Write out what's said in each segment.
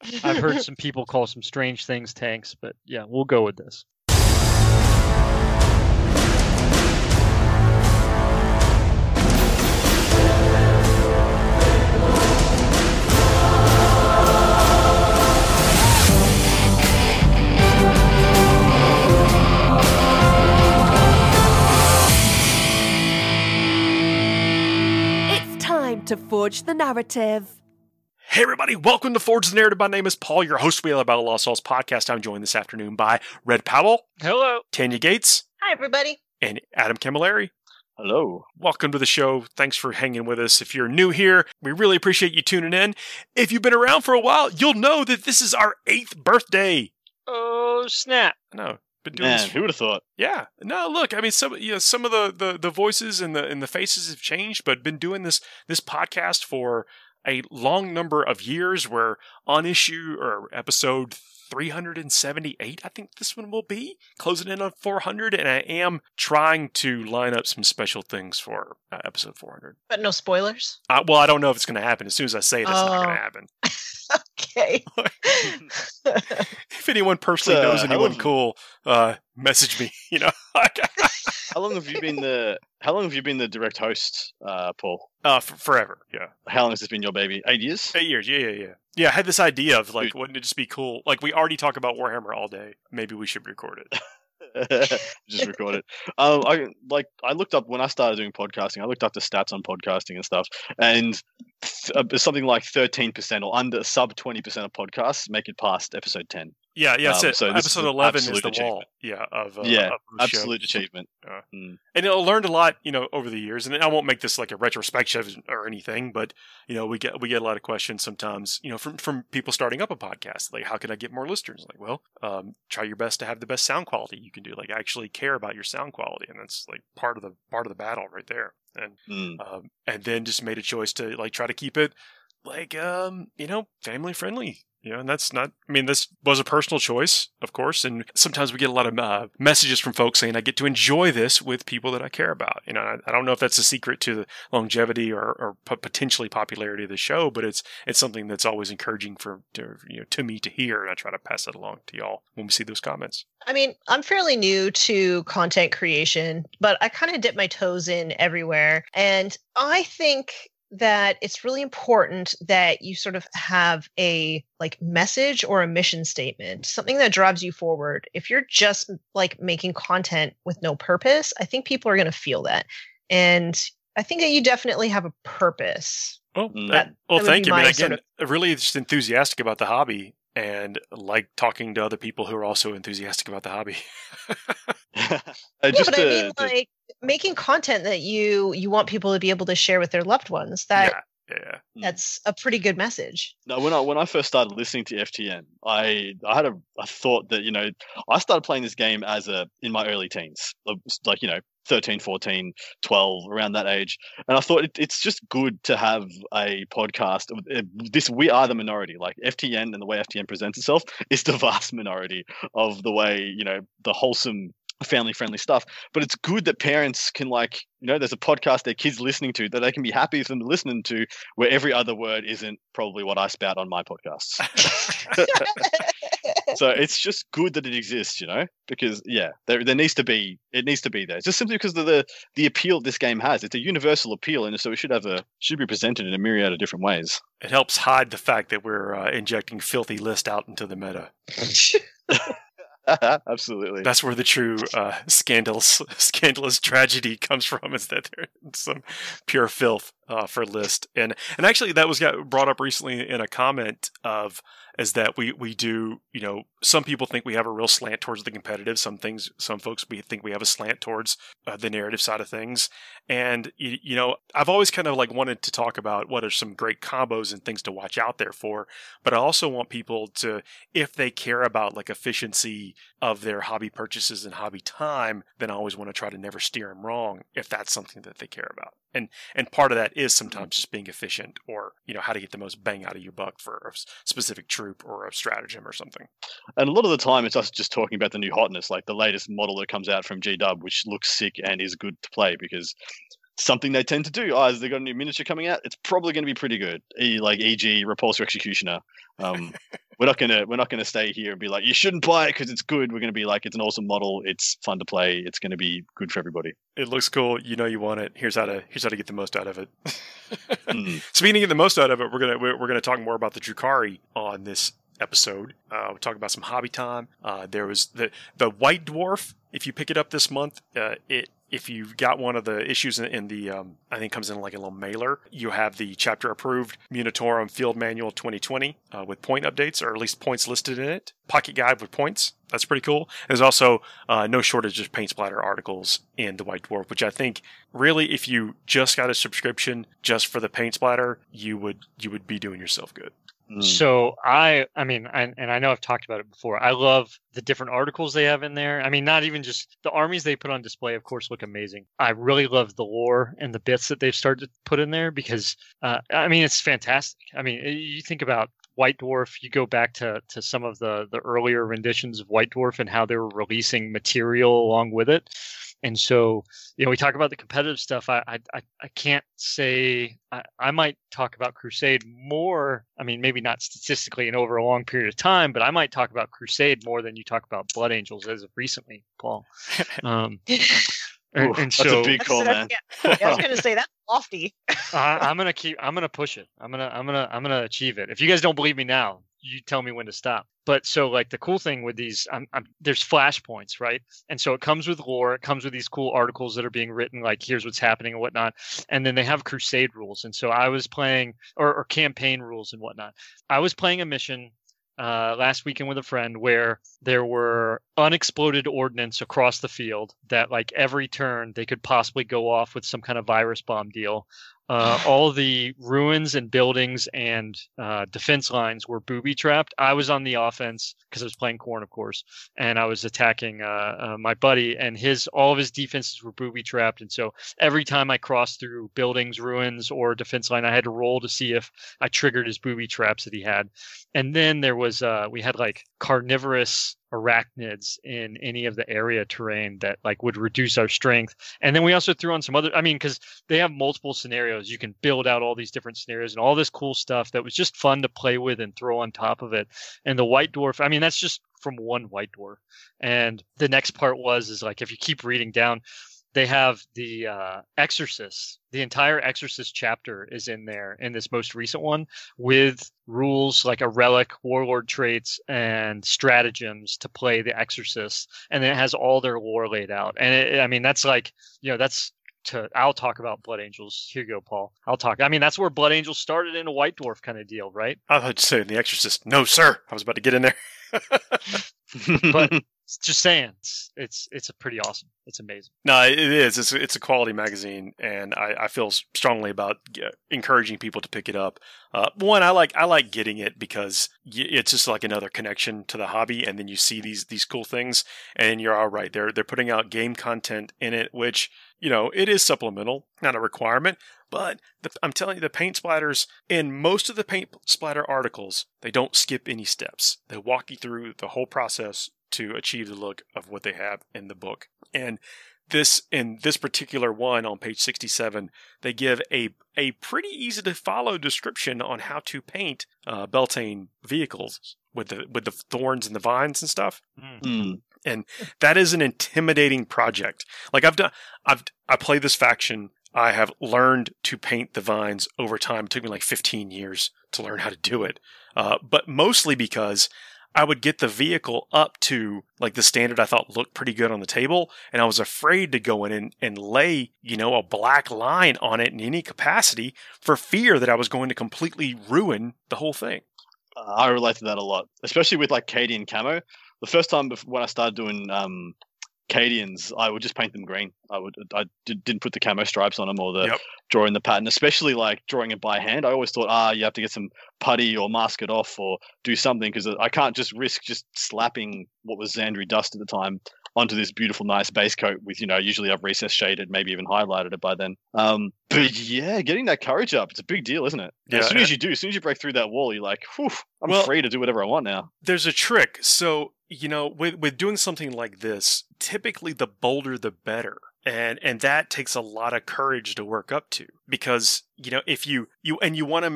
I've heard some people call some strange things tanks, but yeah, we'll go with this. To forge the narrative. Hey everybody, welcome to Forge the Narrative. My name is Paul, your host of the Battle Lost Souls podcast. I'm joined this afternoon by Red Powell. Hello. Tanya Gates. Hi everybody. And Adam Camilleri. Hello. Welcome to the show. Thanks for hanging with us. If you're new here, we really appreciate you tuning in. If you've been around for a while, you'll know that this is our 8th birthday. Oh, snap. I know. Man, who would have thought? Yeah. No, look, I mean, some of the voices and the faces have changed, but been doing this podcast for a long number of years. We're on issue or episode 378, I think this one will be, closing in on 400, and I am trying to line up some special things for episode 400. But no spoilers? Well, I don't know if it's going to happen. As soon as I say it, it's not going to happen. Okay. If anyone personally knows anyone cool, message me. How long have you been the direct host, Paul? Forever. Yeah. How long has this been your baby? 8 years? 8 years. Yeah. Yeah, I had this idea of wouldn't it just be cool? Like, we already talk about Warhammer all day. Maybe we should record it. Just record it. I looked up when I started doing podcasting. I looked up the stats on podcasting and stuff, and something like 13% or under sub 20% of podcasts make it past episode 10. Yeah, that's it. So episode 11 is the achievement. Wall. Absolute achievement. And I learned a lot, over the years. And I won't make this like a retrospective or anything, but we get a lot of questions sometimes, from people starting up a podcast. Like, how can I get more listeners? Like, well, try your best to have the best sound quality you can do. Like, actually care about your sound quality, and that's like part of the battle right there. And then just made a choice to try to keep it family friendly. And that's not, this was a personal choice, of course. And sometimes we get a lot of messages from folks saying, I get to enjoy this with people that I care about. I don't know if that's a secret to the longevity or potentially popularity of the show, but it's something that's always encouraging to me to hear. And I try to pass that along to y'all when we see those comments. I'm fairly new to content creation, but I kind of dip my toes in everywhere. And I think that it's really important that you sort of have a message or a mission statement, something that drives you forward. If you're just making content with no purpose, I think people are going to feel that. And I think that you definitely have a purpose. Well, thank you. Again, really just enthusiastic about the hobby and like talking to other people who are also enthusiastic about the hobby. Making content that you want people to be able to share with their loved ones. That's a pretty good message. No, when I first started listening to FTN, I had a thought that I started playing this game in my early teens, 13, 14, 12, around that age. And I thought it's just good to have a podcast. We are the minority. Like FTN and the way FTN presents itself is the vast minority of the way, the wholesome family-friendly stuff. But it's good that parents can there's a podcast their kids listening to that they can be happy for them listening to, where every other word isn't probably what I spout on my podcasts. So it's just good that it exists, because there needs to be there. It's just simply because of the appeal this game has. It's a universal appeal, and so it should be presented in a myriad of different ways. It helps hide the fact that we're injecting filthy list out into the meta. Absolutely. That's where the true scandalous tragedy comes from, is that there's some pure filth for list. And actually that was brought up recently in a comment is that we do, some people think we have a real slant towards the competitive. Some folks we think we have a slant towards the narrative side of things. And, I've always kind of wanted to talk about what are some great combos and things to watch out there for. But I also want people to, if they care about efficiency of their hobby purchases and hobby time, then I always want to try to never steer them wrong if that's something that they care about. And part of that is sometimes just being efficient, or how to get the most bang out of your buck for a specific troop or a stratagem or something. And a lot of the time it's us just talking about the new hotness, like the latest model that comes out from GW, which looks sick and is good to play, because something they tend to do. Has they got a new miniature coming out? It's probably going to be pretty good. E.g. Repulsor Executioner. we're not gonna stay here and be like, you shouldn't buy it because it's good. We're gonna be like, it's an awesome model. It's fun to play. It's gonna be good for everybody. It looks cool. You know you want it. Here's how to get the most out of it. Speaking of getting the most out of it, we're gonna talk more about the Drukhari on this episode. We're talking about some hobby time. There was the White Dwarf. If you pick it up this month, if you've got one of the issues in the, I think it comes in like a little mailer, you have the chapter approved Munitorum Field Manual 2020 with point updates, or at least points listed in it. Pocket guide with points. That's pretty cool. There's also no shortage of paint splatter articles in the White Dwarf, which I think really, if you just got a subscription just for the paint splatter, you would be doing yourself good. So I mean, and I know I've talked about it before. I love the different articles they have in there. I mean, not even just the armies they put on display, of course, look amazing. I really love the lore and the bits that they've started to put in there because, I mean, it's fantastic. I mean, you think about White Dwarf, you go back to some of the earlier renditions of White Dwarf and how they were releasing material along with it. And so, you know, we talk about the competitive stuff. I can't say I might talk about Crusade more. I mean, maybe not statistically and over a long period of time, but I might talk about Crusade more than you talk about Blood Angels as of recently, Paul. And that's so, a big call, man. Yeah, I was going to say that's lofty. I'm gonna push it. I'm gonna achieve it. If you guys don't believe me now, you tell me when to stop. But so like the cool thing with these, there's flashpoints, right? And so it comes with lore. It comes with these cool articles that are being written, like here's what's happening and whatnot. And then they have Crusade rules. And so I was playing, or campaign rules and whatnot. I was playing a mission last weekend with a friend where there were unexploded ordnance across the field that like every turn they could possibly go off with some kind of virus bomb deal. All the ruins and buildings and defense lines were booby trapped. I was on the offense because I was playing Khorne, of course, and I was attacking my buddy, and all of his defenses were booby trapped. And so every time I crossed through buildings, ruins, or defense line, I had to roll to see if I triggered his booby traps that he had. And then there was we had like carnivorous arachnids in any of the area terrain that like would reduce our strength. And then we also threw on some other, I mean, because they have multiple scenarios. You can build out all these different scenarios and all this cool stuff that was just fun to play with and throw on top of it. And the White Dwarf, I mean, that's just from one White Dwarf. And the next part is like, if you keep reading down, they have the Exorcist. The entire Exorcist chapter is in there in this most recent one with rules like a relic, warlord traits, and stratagems to play the Exorcist. And then it has all their lore laid out. And I mean, that's like, you know, I'll talk about Blood Angels. Here you go, Paul. I mean, that's where Blood Angels started in a White Dwarf kind of deal, right? I thought you said The Exorcist. No, sir. I was about to get in there. But just saying, it's a pretty awesome. It's amazing. No, it is. It's a quality magazine, and I feel strongly about encouraging people to pick it up. One, I like getting it because it's just like another connection to the hobby, and then you see these cool things, and you're all right. They're putting out game content in it, which, you know, it is supplemental, not a requirement. But I'm telling you, the paint splatters, in most of the paint splatter articles, they don't skip any steps. They walk you through the whole process to achieve the look of what they have in the book. And in this particular one on page 67, they give a pretty easy to follow description on how to paint Beltane vehicles with the thorns and the vines and stuff. And that is an intimidating project. Like I played this faction. I have learned to paint the vines over time. It took me like 15 years to learn how to do it. But mostly because I would get the vehicle up to like the standard I thought looked pretty good on the table, and I was afraid to go in and lay, you know, a black line on it in any capacity for fear that I was going to completely ruin the whole thing. I relate to that a lot, especially with like Cadian camo. The first time when I started doing Cadians, I would just paint them green. I didn't put the camo stripes on them or drawing the pattern, especially like drawing it by hand. I always thought, you have to get some putty or mask it off or do something because I can't just risk just slapping what was Xandri dust at the time onto this beautiful, nice base coat with, you know, usually I've recess shaded, maybe even highlighted it by then. But yeah, getting that courage up, it's a big deal, isn't it? Yeah, as soon as you break through that wall, you're like, whew, I'm free to do whatever I want now. There's a trick. So, you know, with doing something like this, typically the bolder the better. And that takes a lot of courage to work up to, because, you know, if you want to make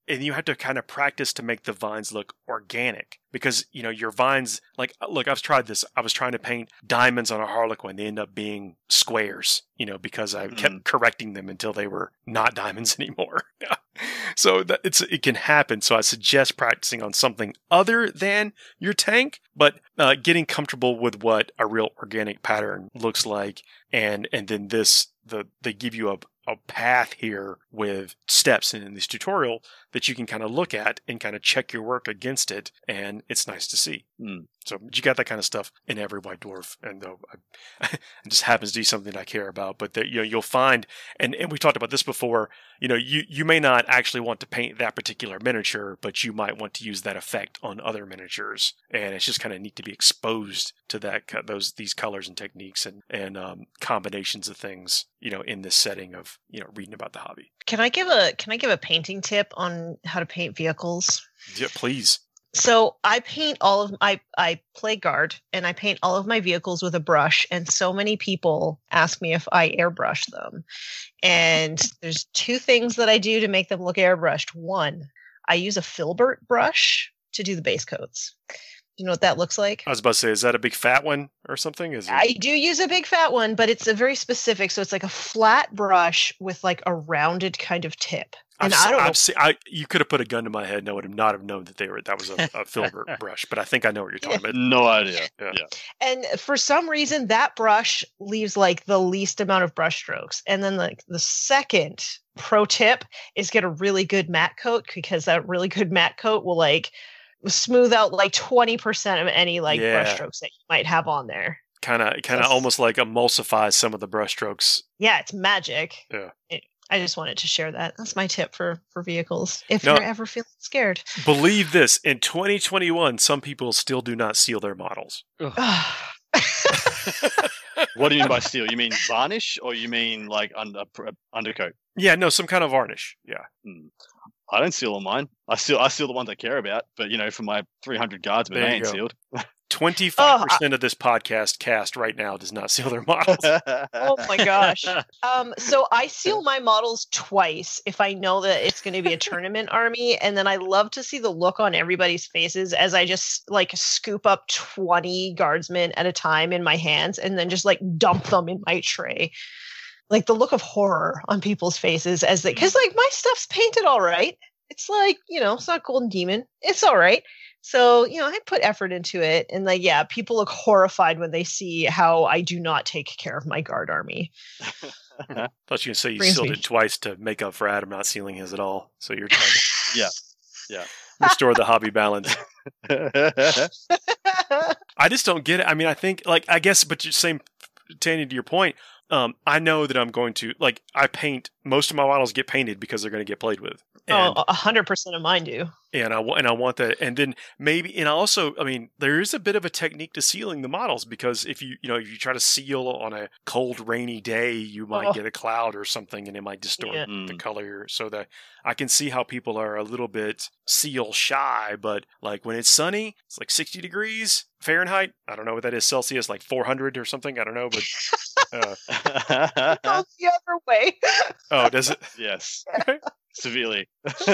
and you have to kind of practice to make the vines look organic, because your vines, like, look, I've tried this. I was trying to paint diamonds on a Harlequin. They end up being squares, because I kept correcting them until they were not diamonds anymore. So it can happen. So I suggest practicing on something other than your tank, but getting comfortable with what a real organic pattern looks like, and then they give you a path here with steps in this tutorial that you can kind of look at and kind of check your work against it, and it's nice to see. So you got that kind of stuff in every White Dwarf, and it just happens to be something I care about. But you'll find, and we talked about this before, you may not actually want to paint that particular miniature, but you might want to use that effect on other miniatures, and it's just kind of neat to be exposed to these colors and techniques and combinations of things, in this setting of reading about the hobby. Can I give a painting tip on how to paint vehicles? Yeah, please. So I paint I play guard, and I paint all of my vehicles with a brush, and so many people ask me if I airbrush them. And there's two things that I do to make them look airbrushed. One, I use a filbert brush to do the base coats. Do you know what that looks like? I was about to say, is that a big fat one or something? I do use a big fat one, but it's a very specific. So it's like a flat brush with like a rounded kind of tip. And you could have put a gun to my head and I would not have known that was a filbert brush, but I think I know what you're talking about. No idea. Yeah. And for some reason, that brush leaves like the least amount of brush strokes. And then like the second pro tip is get a really good matte coat, because that really good matte coat will like smooth out like 20% of any brush strokes that you might have on there. Kind of almost like emulsifies some of the brush strokes. Yeah, it's magic. Yeah. I just wanted to share that. That's my tip for vehicles. If you're ever feeling scared. Believe this, in 2021, some people still do not seal their models. What do you mean by seal? You mean varnish, or you mean like undercoat? Yeah, no, some kind of varnish. Yeah. I don't seal on mine. I seal the ones I care about. But for my 300 guardsmen, they ain't sealed. 25% of this podcast cast right now does not seal their models. Oh my gosh. So I seal my models twice if I know that it's going to be a tournament army, and then I love to see the look on everybody's faces as I just scoop up 20 guardsmen at a time in my hands and then just dump them in my tray. Like the look of horror on people's faces because my stuff's painted all right. It's it's not Golden Demon. It's all right. So, I put effort into it, and people look horrified when they see how I do not take care of my guard army. I thought you were going to say you sealed it twice to make up for Adam not sealing his at all. So you're trying to restore the hobby balance. I just don't get it. I mean, I think I guess, but Tanya, to your point, I know that I'm going to I paint most of my models get painted because they're going to get played with. And, 100% of mine do. And I want that, and then maybe, and also, there is a bit of a technique to sealing the models, because if you try to seal on a cold, rainy day, you might get a cloud or something, and it might distort the color. So that I can see how people are a little bit seal shy, but when it's sunny, it's 60 degrees Fahrenheit. I don't know what that is, Celsius, 400 or something. I don't know, but it goes the other way. Oh, does it? Yes. Severely.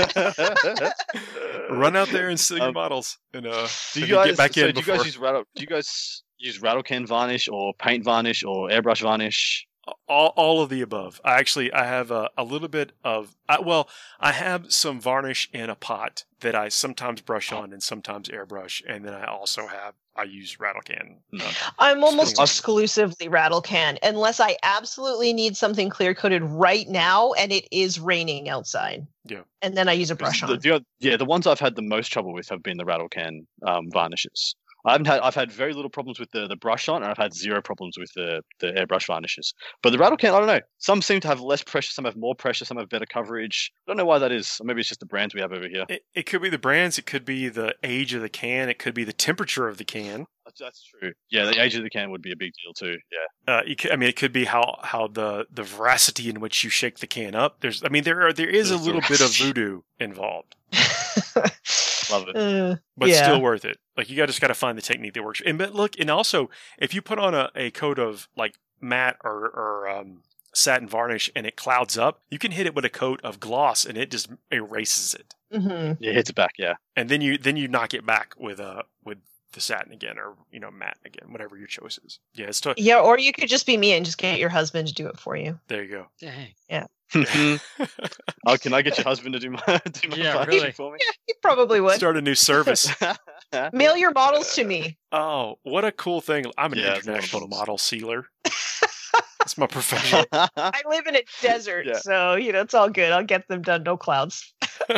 Run out there and seal your models, and do you guys get back in. Do you guys use rattle can varnish or paint varnish or airbrush varnish? All of the above. I have a little bit of I have some varnish in a pot that I sometimes brush on and sometimes airbrush, and then I use rattle can. I'm almost exclusively rattle can, unless I absolutely need something clear coated right now and it is raining outside. Yeah, and then I use a brush on. The ones I've had the most trouble with have been the rattle can varnishes. I've had very little problems with the brush on, and I've had zero problems with the airbrush varnishes. But the rattle can, I don't know. Some seem to have less pressure, some have more pressure, some have better coverage. I don't know why that is. Or maybe it's just the brands we have over here. It could be the brands. It could be the age of the can. It could be the temperature of the can. That's true. Yeah, the age of the can would be a big deal too. Yeah. It could be how the veracity in which you shake the can up. There is a little bit of voodoo involved. Love it. But still worth it. You just got to find the technique that works. And also, if you put on a coat of matte or satin varnish and it clouds up, you can hit it with a coat of gloss and it just erases it. Mm-hmm. It hits it back, yeah. And then you knock it back with the satin again, or matte again, whatever your choice is. Yeah, it's Yeah, or you could just be me and just get your husband to do it for you. There you go. Dang. Oh, can I get your husband to do my Yeah, varnishing really. for me? Yeah, you probably would. Start a new service. Mail your models to me. Oh, what a cool thing! I'm an Yeah, it's one of international those. model sealer. That's my profession. I live in a desert, Yeah. so it's all good. I'll get them done. No clouds.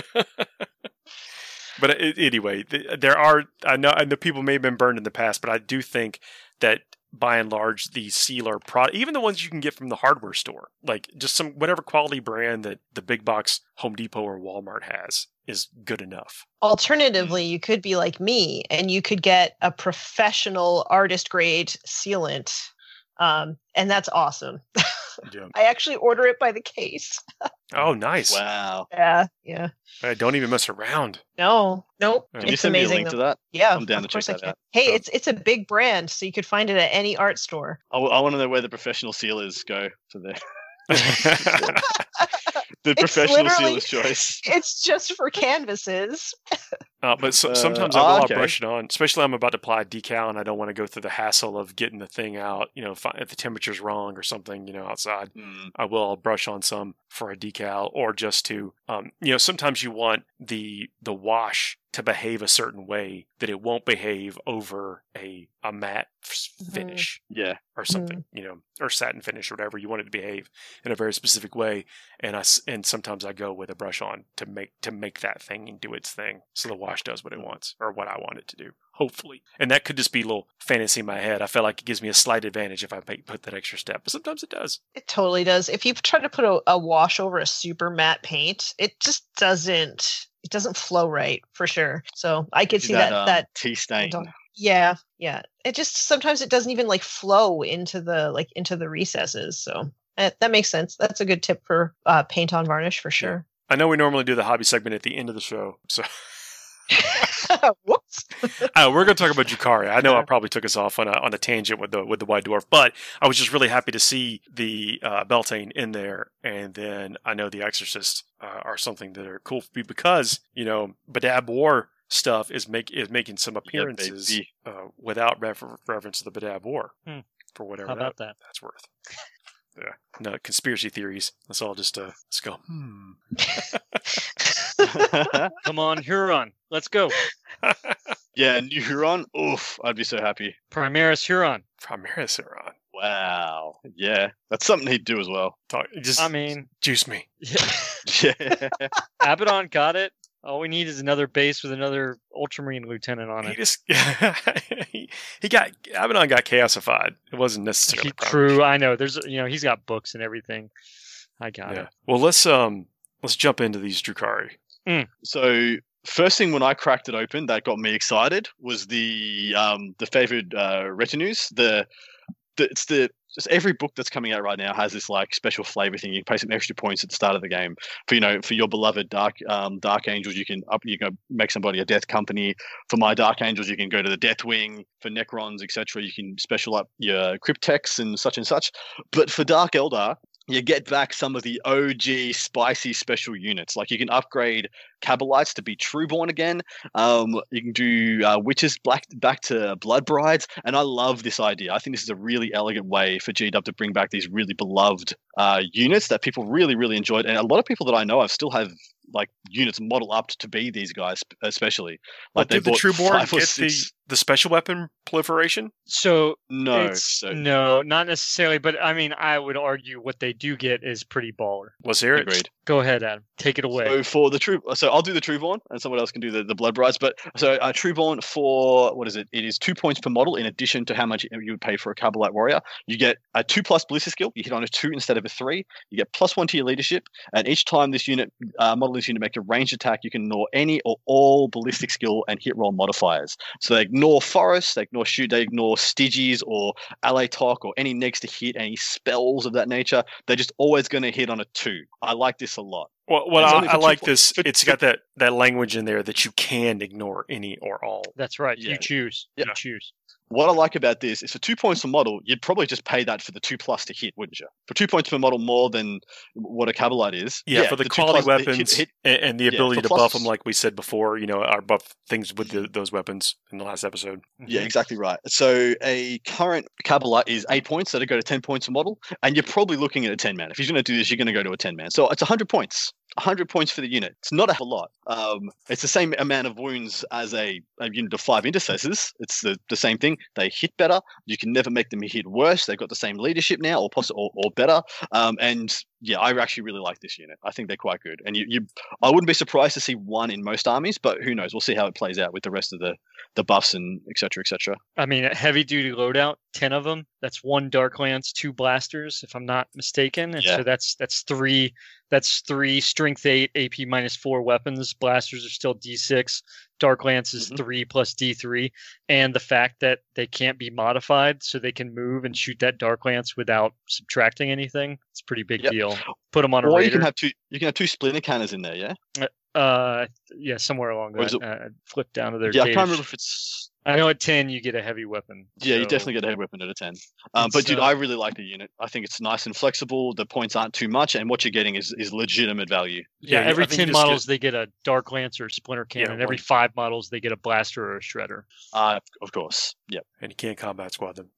But anyway, there are. I know people may have been burned in the past, but I do think that by and large, the sealer product, even the ones you can get from the hardware store, like just some whatever quality brand that the big box Home Depot or Walmart has, is good enough. Alternatively, you could be like me and you could get a professional artist grade sealant. And that's awesome. Yeah. I actually order it by the case. Oh, nice! Wow. Yeah. Don't even mess around. Nope. Can Can you It's send me a amazing. link to though. that? Yeah, I'm down of to course check I that can. out. Hey, Oh. it's a big brand, so you could find it at any art store. I want to know where the professional sealers go for their the It's professional literally- sealer's choice. It's just for canvases. But sometimes I'll okay. brush it on, especially I'm about to apply a decal and I don't want to go through the hassle of getting the thing out. If the temperature's wrong or something, outside, I'll brush on some for a decal, or just to, sometimes you want the wash to behave a certain way that it won't behave over a matte finish Yeah. or something, or satin finish or whatever. You want it to behave in a very specific way, and sometimes I go with a brush on to make that thing and do its thing, so the wash does what it wants or what I want it to do. Hopefully, and that could just be a little fantasy in my head. I feel like it gives me a slight advantage if I put that extra step, but sometimes it does. It totally does. If you try to put a wash over a super matte paint, it just doesn't. It doesn't flow right for sure. So I could see that tea stain. Yeah. It just sometimes it doesn't even flow into the recesses. So that makes sense. That's a good tip for paint on varnish for sure. I know we normally do the hobby segment at the end of the show, so Whoops. we're going to talk about Drukhari. I know I probably took us off on a tangent with the White Dwarf, but I was just really happy to see the Beltane in there, and then I know the Exorcist are something that are cool for me because Badab War stuff is making some appearances without reference to the Badab War for whatever How about that? that's worth. Yeah, no conspiracy theories. Let's all just let's go. Come on, Huron. Let's go. Yeah, New Huron. Oof, I'd be so happy. Primaris Huron. Primaris Huron. Wow. Yeah, that's something he'd do as well. Juice me. Yeah. Abaddon got it. All we need is another base with another Ultramarine lieutenant on it. Abaddon got chaosified. It wasn't necessarily True, I know. There's he's got books and everything. I got it. Well, let's jump into these Drukhari. So first thing when I cracked it open that got me excited was the favored retinues. Just every book that's coming out right now has this special flavor thing. You can pay some extra points at the start of the game for your beloved dark angels. You can make somebody a death company. For my dark angels, you can go to the Death Wing. For Necrons, etc., you can special up your Cryptex and such. But for Dark Eldar, you get back some of the OG spicy special units. Like you can upgrade Cabalites to be Trueborn again. You can do Witches back to Blood Brides. And I love this idea. I think this is a really elegant way for GW to bring back these really beloved units that people really, really enjoyed. And a lot of people that I know still have units model up to be these guys, especially. Did the Trueborn get the special weapon proliferation? So no, not necessarily. But I mean, I would argue what they do get is pretty baller. Let's hear it. Agreed. Go ahead, Adam. Take it away. So for the I'll do the Trueborn, and someone else can do the Blood Brides. But so Trueborn for what is it? It is 2 points per model in addition to how much you would pay for a Cabalite warrior. You get a 2+ ballistic skill. You hit on a 2 instead of a 3. You get +1 to your leadership, and each time this model this unit make a ranged attack, you can ignore any or all ballistic skill and hit roll modifiers. So they ignore forests, they ignore shoot, they ignore Styges or ally talk or any negs to hit, any spells of that nature. They're just always going to hit on a 2. I like this a lot. Well, I like this. It's got that language in there that you can ignore any or all. That's right. Yeah. You choose. Yeah. You choose. what I like about this is for 2 points per model, you'd probably just pay that for the 2+ to hit, wouldn't you? For 2 points per model more than what a Cabalite is. Yeah, for the quality 2+ weapons and the ability to buff them, pluses. like we said before. Our buff things with those weapons in the last episode. Yeah, exactly right. So a current Cabalite is 8 points, so to go to 10 points a model, and you're probably looking at a 10-man. If you're going to do this, you're going to go to a 10-man. So it's 100 points. 100 points for the unit. It's not a hell of a lot. It's the same amount of wounds as a unit of 5 intercessors. It's the same thing. They hit better. You can never make them hit worse. They've got the same leadership now, or better. And yeah, I actually really like this unit. I think they're quite good. And I wouldn't be surprised to see one in most armies, but who knows? We'll see how it plays out with the rest of the buffs and et cetera, et cetera. I mean, a heavy duty loadout, 10 of them. That's 1 Dark Lance, 2 blasters, if I'm not mistaken. And so that's 3. That's 3 strength 8 AP -4 weapons. Blasters are still D6. Dark Lance is 3 plus D3. And the fact that they can't be modified, so they can move and shoot that Dark Lance without subtracting anything. It's a pretty big deal. Put them on a or raider. you can have 2 splinter cannons in there, yeah? Yeah, somewhere along Or that. Flip down to their Yeah, I page. can't remember if it's... I know at 10 you get a heavy weapon. Yeah, you so- definitely get a heavy weapon at a 10. But dude, I really like the unit. I think it's nice and flexible. The points aren't too much, and what you're getting is legitimate value. Yeah, Yeah, every I think 10 you just models they get a Dark Lance or a Splinter Cannon. Yeah, Every one. 5 models they get a Blaster or a Shredder. Of course. Yep. And you can't combat squad them.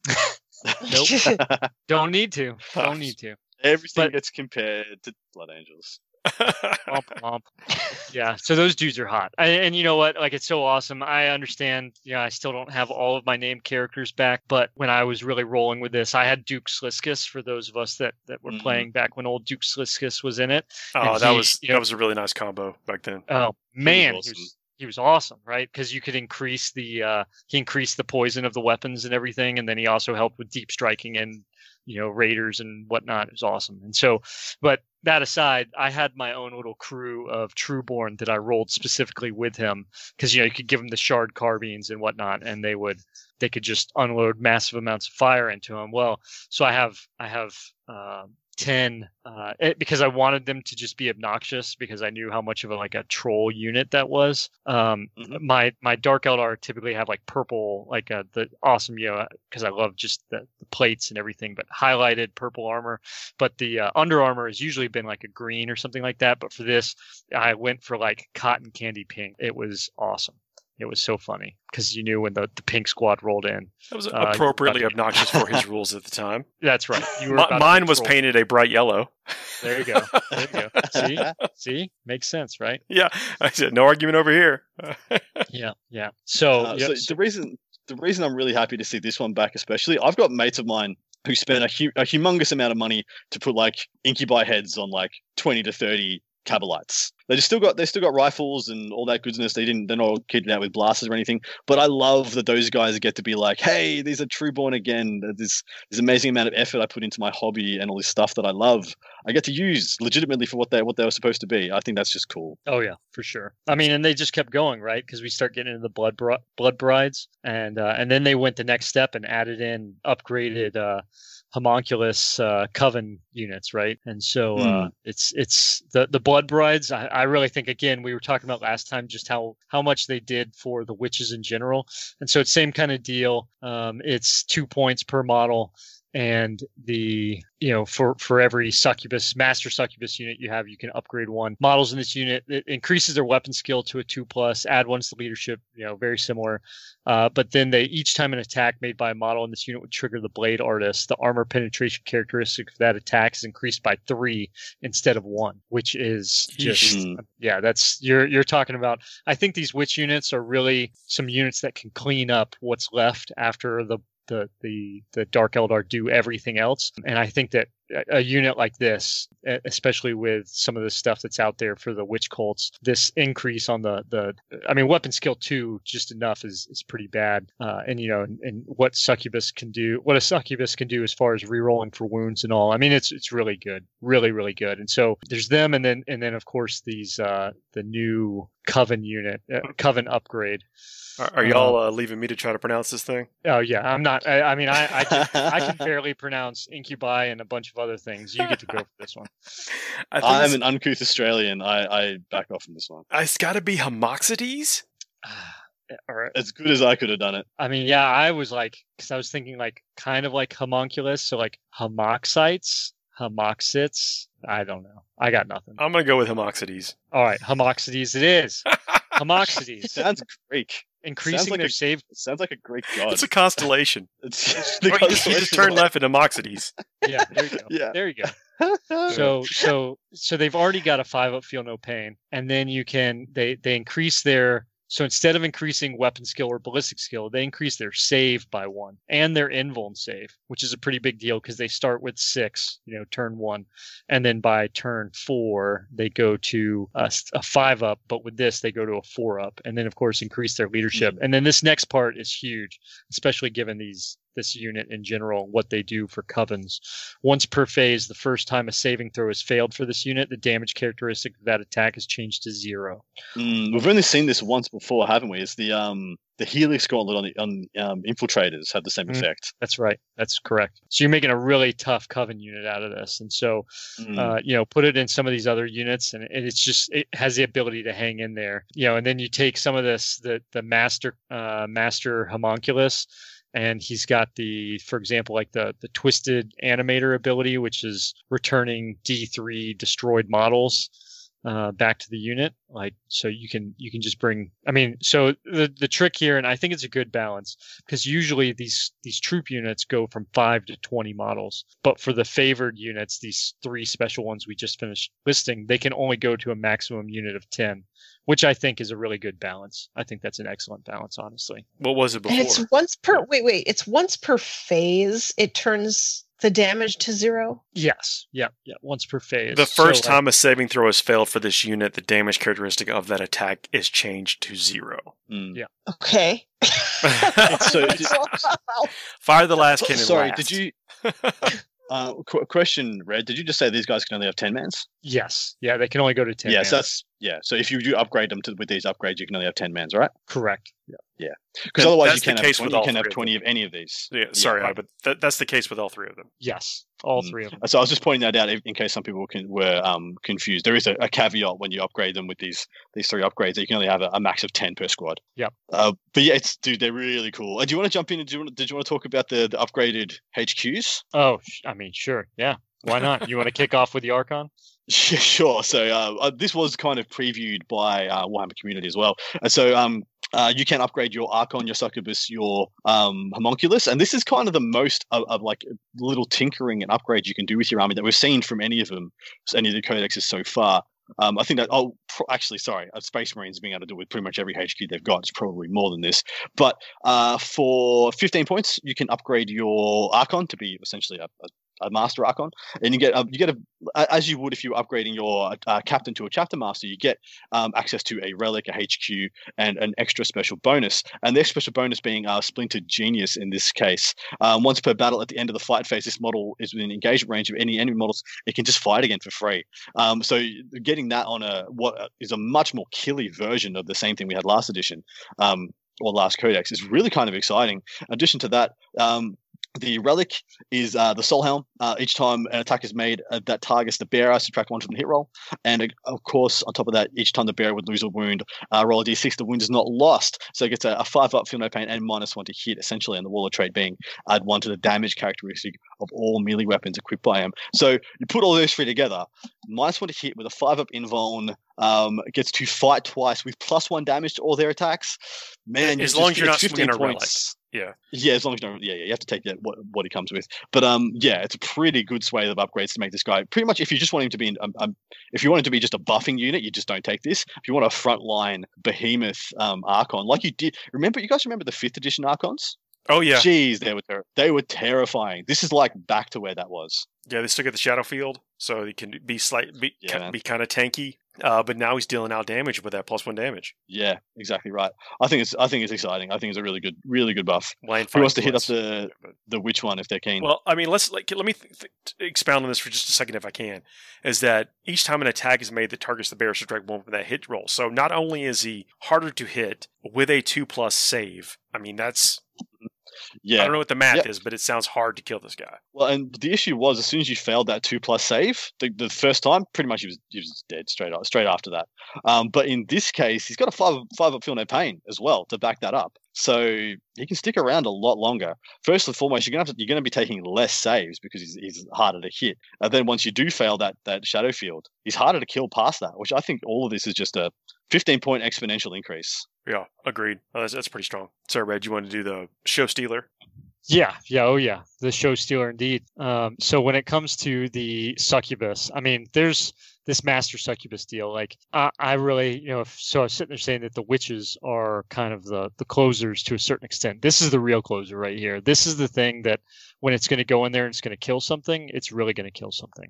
Nope. Don't need to. Don't need to. Everything But- gets compared to Blood Angels. Womp, womp. Yeah, so those dudes are hot. And you know what? Like, it's so awesome. I understand, I still don't have all of my named characters back, but when I was really rolling with this, I had Duke Sliskus for those of us that were playing back when old Duke Sliskus was in it. Oh, And that he, was a really nice combo back then. Oh man, awesome. he was awesome, right? Because you could increase he increased the poison of the weapons and everything, and then he also helped with deep striking and raiders and whatnot. It was awesome. And so, but that aside, I had my own little crew of Trueborn that I rolled specifically with him because you could give them the shard carbines and whatnot, and they could just unload massive amounts of fire into them. Well, so I have 10 because I wanted them to just be obnoxious because I knew how much of a troll unit that was. My Dark Eldar typically have purple, the awesome, because I love just the plates and everything, but highlighted purple armor. But the under armor has usually been a green or something like that. But for this, I went for cotton candy pink. It was awesome. It was so funny because you knew when the pink squad rolled in. That was appropriately obnoxious for his rules at the time. That's right. Mine was painted a bright yellow. There you go. There you go. See? Makes sense, right? Yeah. I said, no argument over here. Yeah. So, the reason I'm really happy to see this one back, especially, I've got mates of mine who spent a humongous amount of money to put incubi heads on 20 to 30 Cabalites. They still got rifles and all that goodness. They're not kitted out with blasters or anything. But I love that those guys get to be hey, these are Trueborn again. This amazing amount of effort I put into my hobby and all this stuff that I love, I get to use legitimately for what they were supposed to be. I think that's just cool. Oh yeah, for sure. I mean, and they just kept going, right? Because we start getting into the blood brides, and then they went the next step and added in upgraded homunculus coven units, right? And so it's the blood brides. I really think, again, we were talking about last time just how much they did for the witches in general, and so it's same kind of deal. It's 2 points per model. And for every master succubus unit you have, you can upgrade 1. Models in this unit, it increases their weapon skill to a 2+, add 1 to leadership, very similar. But then each time an attack made by a model in this unit would trigger the Blade Artist. The armor penetration characteristic of that attack is increased by 3 instead of 1, which is just, that's, you're talking about. I think these witch units are really some units that can clean up what's left after the Dark Eldar do everything else. And I think that a unit like this, especially with some of the stuff that's out there for the witch cults, this increase on weapon skill 2 just enough is pretty bad. And what a succubus can do as far as rerolling for wounds and all. I mean, it's really good, really, really good. And so there's them, and then of course these the new coven unit, coven upgrade. Are y'all leaving me to try to pronounce this thing? Oh yeah, I'm not. I can barely pronounce incubi and a bunch of other things. You get to go for this one. I'm an uncouth Australian. I back off from this one. It's got to be Homoxides. or As good as I could have done it. I mean, yeah, I was like, because I was thinking like kind of like homunculus, so like homoxites, homoxites. I don't know. I got nothing. I'm gonna go with Homoxides. All right, homoxides it is. Homoxides Sounds Greek. increasing like their a- save. It sounds like a Greek god. It's a constellation. It's Or you just turn left into Homoxides. Yeah, there you go. Yeah. There you go. So they've already got a 5-up feel no pain, and then you can they increase their. So instead of increasing weapon skill or ballistic skill, they increase their save by 1 and their invuln save, which is a pretty big deal because they start with 6, turn 1. And then by turn 4, they go to a 5-up. But with this, they go to a 4-up. And then, of course, increase their leadership. And then this next part is huge, especially given this unit in general, what they do for covens. Once per phase, the first time a saving throw has failed for this unit, the damage characteristic of that attack is changed to 0. We've only seen this once before, haven't we? It's the Helix Gauntlet on Infiltrators have the same effect. That's right. That's correct. So you're making a really tough coven unit out of this. And so, put it in some of these other units, and it has the ability to hang in there. And then you take some of this, the master homunculus, and he's got for example, like the twisted animator ability, which is returning D3 destroyed models back to the unit. Like, so you can just bring. I mean, so the trick here, and I think it's a good balance, because usually these troop units go from 5 to 20 models, but for the favored units, these 3 special ones we just finished listing, they can only go to a maximum unit of 10. Which I think is a really good balance. I think that's an excellent balance, honestly. What was it before? And it's once per it's once per phase. It turns the damage to 0. Yes. Yeah. Once per phase. The first time a saving throw has failed for this unit, the damage characteristic of that attack is changed to 0. Yeah. Okay. So, Fire the last cannon. sorry, last. did you? Question, Red. Did you just say these guys can only have 10 mans? Yes. Yeah, they can only go to 10. Yes, So if you do upgrade them with these upgrades, you can only have 10 mans, right? correct. Yeah. Because otherwise, That's you can't the have case 20, with you all can have three of 20 of any of these. Yeah, sorry, right. but that's the case with all 3 of them. Yes. All 3 of them. So I was just pointing that out in case some people were confused. There is a caveat when you upgrade them with these 3 upgrades that you can only have a max of 10 per squad. Yep. But yeah, they're really cool. Do you want to jump in? Did you want to talk about the upgraded HQs? Oh, I mean, sure. Yeah. Why not? You want to kick off with the Archon? Yeah, sure. So this was kind of previewed by Warhammer Community as well. And so you can upgrade your Archon, your Succubus, your Homunculus, and this is kind of the most of like little tinkering and upgrades you can do with your army that we've seen from any of the codexes so far. I think that Space Marines being able to do it with pretty much every HQ they've got is probably more than this. But for 15 points, you can upgrade your Archon to be essentially a Master Archon, and you get as you would if you're upgrading your captain to a chapter master, you get access to a relic, a HQ, and an extra special bonus. And the extra special bonus being Splintered Genius in this case. Once per battle at the end of the fight phase, this model is within engagement range of any enemy models. It can just fight again for free. So getting that on what is a much more killy version of the same thing we had last edition, or last codex, is really kind of exciting. In addition to that, the relic is the Soul Helm. Each time an attack is made that targets the bearer, subtract 1 from the hit roll. And of course, on top of that, each time the bearer would lose a wound, roll a d6, the wound is not lost. So it gets a 5-up, feel no pain, and -1 to hit, essentially, and the Wall of Trade being add 1 to the damage characteristic of all melee weapons equipped by him. So you put all those 3 together, -1 to hit with a 5-up invuln, gets to fight twice with +1 damage to all their attacks. Man, as long as you're not swinging a relic. points. Yeah, as long as you don't. Yeah, you have to take what he comes with. But it's a pretty good swathe of upgrades to make this guy. Pretty much, if you just want him to be, if you want him to be just a buffing unit, you just don't take this. If you want a frontline behemoth Archon, like you did, you guys remember the 5th edition Archons? Oh yeah. Jeez, they were terrifying. This is like back to where that was. Yeah, they still get the Shadow Field, so he can be kind of tanky. But now he's dealing out damage with that +1 damage. Yeah, exactly right. I think it's exciting. I think it's a really good buff. Who wants to hit up the which one if they're keen? Well, I mean, let me expound on this for just a second if I can. Is that each time an attack is made that targets the bearer, subtract 1 from that hit roll. So not only is he harder to hit with a 2+ save, I mean that's Yeah. I don't know what the math Yep. is, but it sounds hard to kill this guy. Well, and the issue was as soon as you failed that 2+ save, the first time, pretty much he was dead straight after that. But in this case, he's got a 5 up feel no pain as well to back that up. So he can stick around a lot longer. First and foremost, you're gonna be taking less saves because he's harder to hit. And then once you do fail that shadow field, he's harder to kill past that. Which I think all of this is just a 15-point exponential increase. Yeah, agreed. Oh, that's pretty strong. Sorry, Red, you want to do the show stealer? Yeah, oh yeah, the show stealer indeed. So when it comes to the succubus, I mean, there's this master succubus deal. Like I really, I was sitting there saying that the witches are kind of the closers to a certain extent. This is the real closer right here. This is the thing that when it's going to go in there and it's going to kill something, it's really going to kill something.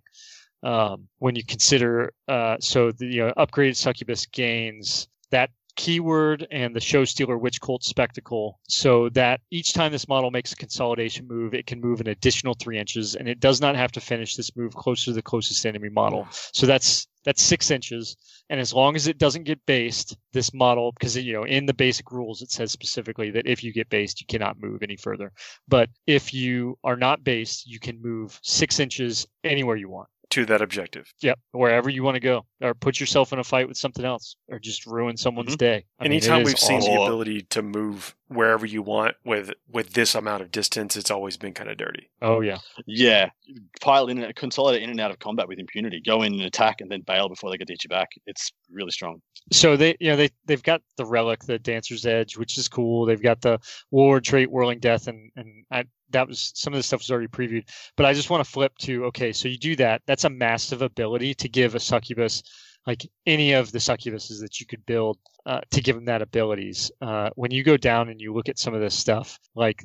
When you consider, so the upgraded succubus gains that keyword and the show stealer witch cult spectacle, so that each time this model makes a consolidation move, it can move an additional 3 inches, and it does not have to finish this move closer to the closest enemy model. So that's 6 inches, and as long as it doesn't get based, this model, because in the basic rules it says specifically that if you get based, you cannot move any further. But if you are not based, you can move 6 inches anywhere you want. To that objective. Yep, wherever you want to go, or put yourself in a fight with something else, or just ruin someone's day. Anytime we've seen the ability to move wherever you want with this amount of distance, it's always been kind of dirty. Oh yeah, yeah. Pile in, consolidate in and out of combat with impunity. Go in and attack, and then bail before they get to hit you back. It's really strong. So they've got the relic, the Dancer's Edge, which is cool. They've got the Warlord trait, Whirling Death, and that was some of the stuff was already previewed. But I just want to flip to, okay, so you do that. That's a massive ability to give a succubus, like any of the succubuses that you could build, to give them that abilities. When you go down and you look at some of this stuff, like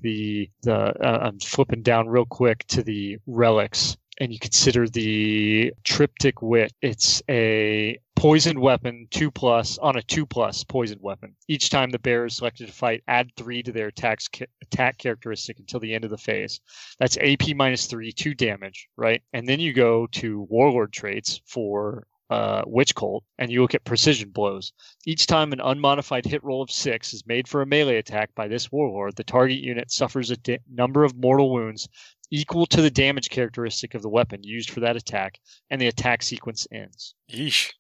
I'm flipping down real quick to the relics, and you consider the Triptych Wit. It's a poisoned weapon, 2+ on a 2+ poisoned weapon. Each time the bearer is selected to fight, add 3 to their attack characteristic until the end of the phase. That's AP -3, 2 damage, right? And then you go to Warlord traits for Witch Cult, and you look at precision blows. Each time an unmodified hit roll of 6 is made for a melee attack by this Warlord, the target unit suffers a number of mortal wounds equal to the damage characteristic of the weapon used for that attack, and the attack sequence ends. Yeesh.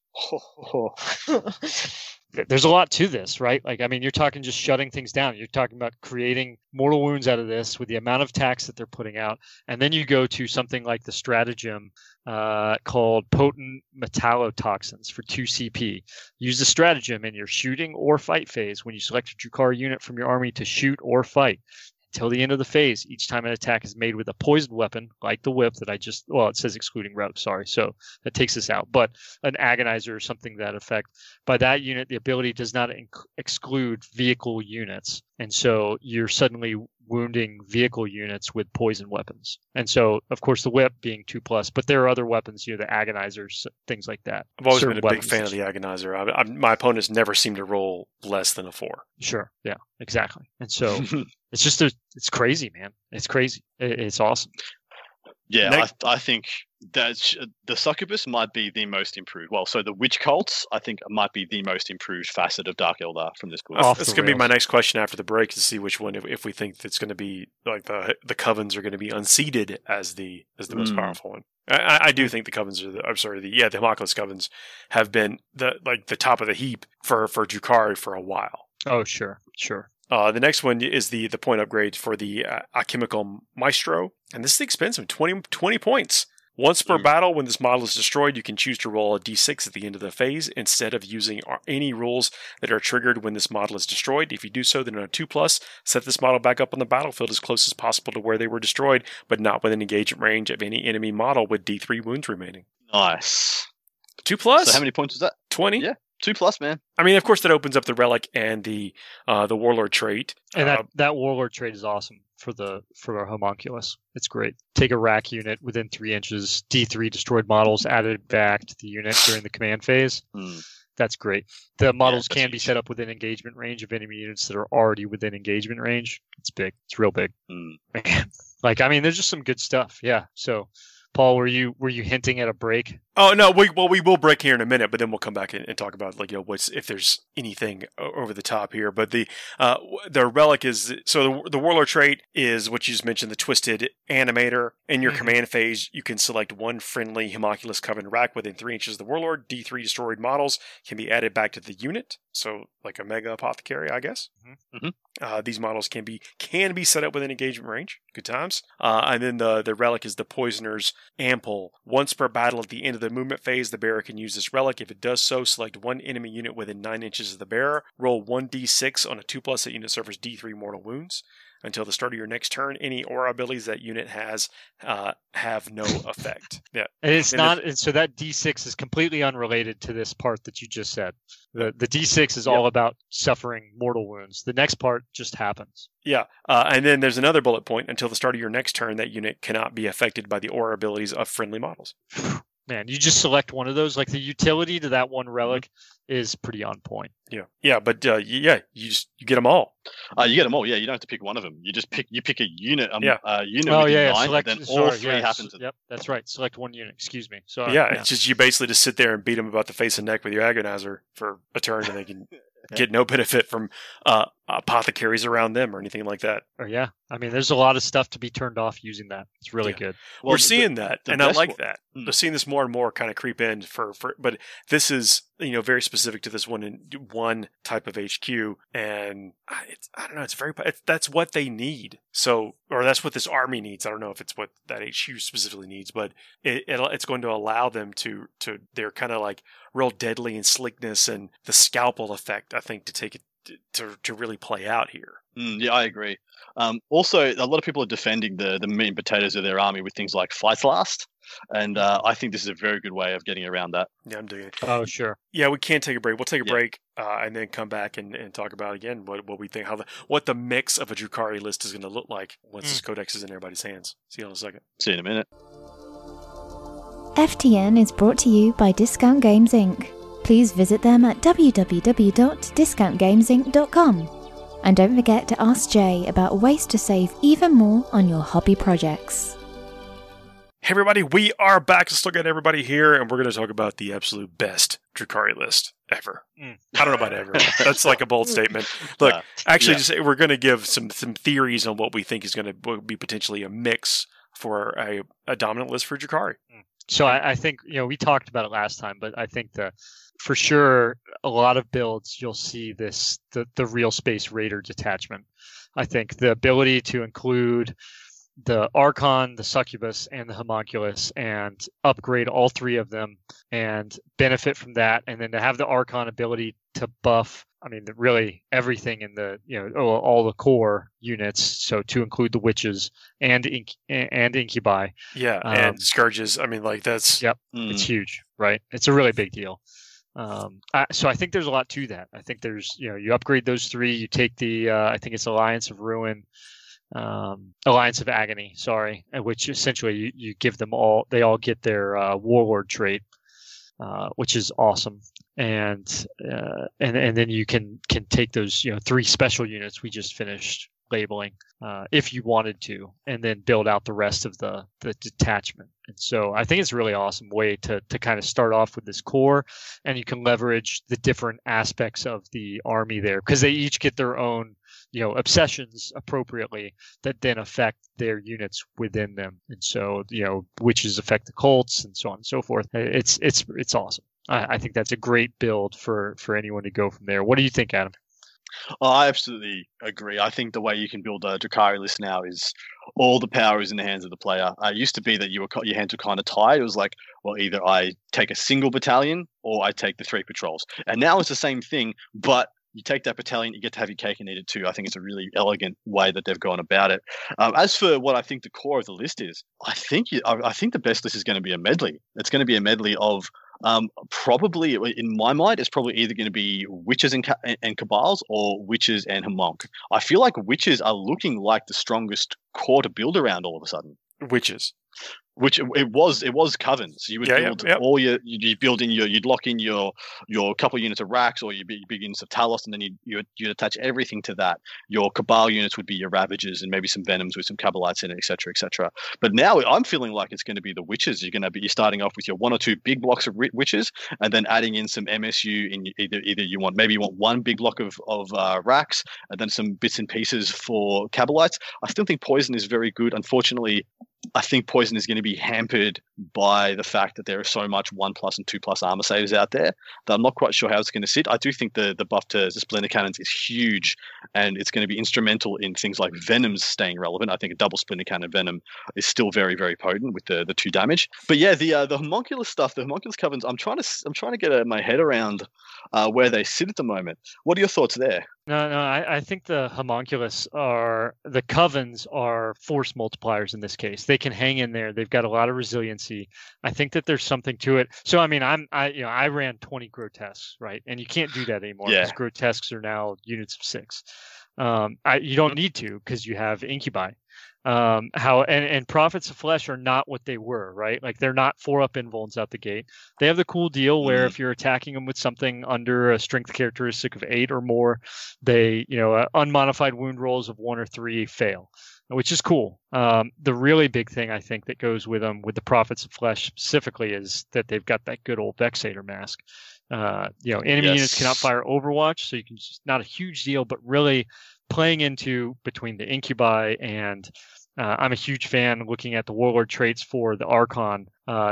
There's a lot to this, right? Like, I mean, you're talking just shutting things down. You're talking about creating mortal wounds out of this with the amount of attacks that they're putting out. And then you go to something like the stratagem called Potent Metallotoxins for 2 CP. Use the stratagem in your shooting or fight phase when you select a Drukhari unit from your army to shoot or fight. Until the end of the phase, each time an attack is made with a poisoned weapon, like the whip that it says excluding rope, sorry, so that takes this out, but an agonizer or something to that effect. By that unit, the ability does not exclude vehicle units, and so you're suddenly wounding vehicle units with poison weapons. And so, of course, the whip being 2+, but there are other weapons, the agonizers, things like that. I've always been a big fan of the agonizer. My opponents never seem to roll less than a 4. Sure, yeah, exactly. And so it's just it's crazy, man. It's crazy. It's awesome. Yeah, I think that the succubus might be the most improved. Well, so the witch cults, I think, might be the most improved facet of Dark Eldar from this book. That's going to be my next question after the break, to see which one, if we think it's going to be like the covens are going to be unseated as the most powerful one. I do think the covens are the Homunculus covens have been the top of the heap for Drukhari for a while. Oh, sure. The next one is the point upgrade for the Alchemical Maestro, and this is expensive, 20 points. Once per battle, when this model is destroyed, you can choose to roll a d6 at the end of the phase instead of using any rules that are triggered when this model is destroyed. If you do so, then on a 2+, set this model back up on the battlefield as close as possible to where they were destroyed, but not within engagement range of any enemy model with d3 wounds remaining. Nice. 2+? So how many points was that? 20? Yeah. 2+, man. I mean, of course, that opens up the relic and the Warlord trait. And that Warlord trait is awesome for our Homunculus. It's great. Take a rack unit within 3 inches, D3 destroyed models added back to the unit during the command phase. That's great. The models can be set up within engagement range of enemy units that are already within engagement range. It's big. It's real big. Man. Like, I mean, there's just some good stuff. Yeah. So, Paul, were you hinting at a break Oh no, we will break here in a minute, but then we'll come back and talk about what's if there's anything over the top here. But the relic is the warlord trait is what you just mentioned, the twisted animator. In your command phase, you can select one friendly Homunculus Coven rack within 3 inches of the warlord. D3 destroyed models can be added back to the unit, so like a mega apothecary, I guess. These models can be set up within engagement range. Good times. And then the relic is the Poisoner's Ample. Once per battle at the end of the movement phase, the bearer can use this relic. If it does so, select one enemy unit within 9 inches of the bearer. Roll 1d6 on a 2+. That unit suffers D3 mortal wounds. Until the start of your next turn, any aura abilities that unit has have no effect. Yeah, and it's and so that D6 is completely unrelated to this part that you just said. The D6 is all about suffering mortal wounds. The next part just happens. Yeah, and then there's another bullet point. Until the start of your next turn, that unit cannot be affected by the aura abilities of friendly models. Man, you just select one of those. Like the utility to that one relic is pretty on point. Yeah, but you get them all. You get them all. Yeah, you don't have to pick one of them. You just pick a unit. Unit oh, within yeah, 9, select, and then all three happen to them. Yep, that's right. Select one unit. Excuse me. So it's just you basically just sit there and beat them about the face and neck with your agonizer for a turn, and they can get no benefit from apothecaries around them or anything like that. Oh yeah, I mean, there's a lot of stuff to be turned off using that. It's really good. Well, we're seeing that, and I like that. We're seeing this more and more kind of creep in but this is very specific to this one type of HQ, and I don't know. That's what they need. So, or that's what this army needs. I don't know if it's what that HQ specifically needs, but it's going to allow them to their kind of like real deadly and slickness and the scalpel effect. I think to take it to really play out here. Yeah, I agree. Also, a lot of people are defending the meat and potatoes of their army with things like Fights Last, and I think this is a very good way of getting around that. Yeah, I'm doing it. Oh, sure. Yeah, we can take a break. We'll take a break and then come back and talk about again what we think, what the mix of a Drukhari list is going to look like once this codex is in everybody's hands. See you in a second. See you in a minute. FTN is brought to you by Discount Games Inc. Please visit them at www.discountgamesinc.com. And don't forget to ask Jay about ways to save even more on your hobby projects. Hey everybody, we are back. Let's look at everybody here, and we're going to talk about the absolute best Drukhari list ever. I don't know about ever. That's like a bold statement. Look, we're going to give some theories on what we think is going to be potentially a mix for a dominant list for Drukhari. So I think, we talked about it last time, but I think for sure, a lot of builds, you'll see the Real Space Raider detachment. I think the ability to include the Archon, the Succubus, and the Homunculus, and upgrade all three of them and benefit from that, and then to have the Archon ability to buff, really everything in the, all the core units. So to include the witches and incubi. Yeah, and scourges. That's... Yep, it's huge, right? It's a really big deal. So I think there's a lot to that. I think there's, you upgrade those three, you take the, I think it's Alliance of Ruin, Alliance of Agony, which essentially you give them all, they all get their Warlord trait, which is awesome. And then you can take those, three special units we just finished labeling, if you wanted to, and then build out the rest of the detachment. And so I think it's a really awesome way to kind of start off with this core, and you can leverage the different aspects of the army there, because they each get their own, obsessions appropriately that then affect their units within them. And so, witches affect the cults and so on and so forth. It's awesome. I think that's a great build for anyone to go from there. What do you think, Adam? I absolutely agree. I think the way you can build a Drukhari list now is all the power is in the hands of the player. It used to be that your hands were kind of tied. It was like, well, either I take a single battalion or I take the 3 patrols. And now it's the same thing, but you take that battalion, you get to have your cake and eat it too. I think it's a really elegant way that they've gone about it. As for what I think the core of the list is, I think the best list is going to be a medley. It's going to be a medley of probably, in my mind, it's probably either going to be witches and cabals or witches and Homunc. I feel like witches are looking like the strongest core to build around all of a sudden. Witches. which it was covens. You would build all you'd build in you'd lock in your couple units of Rax or your big units of Talos, and then you'd attach everything to that. Your Cabal units would be your Ravagers and maybe some Venoms with some Kabalites in it, etc., etc. But now I'm feeling like it's going to be the Witches. You're starting off with your 1 or 2 big blocks of Witches, and then adding in some MSU in either you want one big block of Rax, and then some bits and pieces for Kabalites. I still think Poison is very good. Unfortunately, I think Poison is going to be hampered by the fact that there is so much 1+ and 2+ armor saves out there that I'm not quite sure how it's going to sit. I do think the buff to the Splinter Cannons is huge, and it's going to be instrumental in things like Venoms staying relevant. I think a double Splinter Cannon Venom is still very, very potent with the 2 damage. But yeah, the homunculus stuff, the homunculus covens, I'm trying to get my head around where they sit at the moment. What are your thoughts there? No, I think the homunculus the covens are force multipliers in this case. They can hang in there. They've got a lot of resiliency. I think that there's something to it. So I mean, I ran 20 grotesques, right? And you can't do that anymore because grotesques are now units of 6. You don't need to because you have incubi. And Prophets of Flesh are not what they were, right? Like they're not 4-up invulns out the gate. They have the cool deal where if you're attacking them with something under a strength characteristic of 8 or more, they, unmodified wound rolls of 1 or 3 fail, which is cool. The really big thing I think that goes with them, with the Prophets of Flesh specifically, is that they've got that good old Vexator mask. Enemy units cannot fire Overwatch, so you can just, not a huge deal, but really playing into between the incubi and I'm a huge fan looking at the warlord traits for the Archon,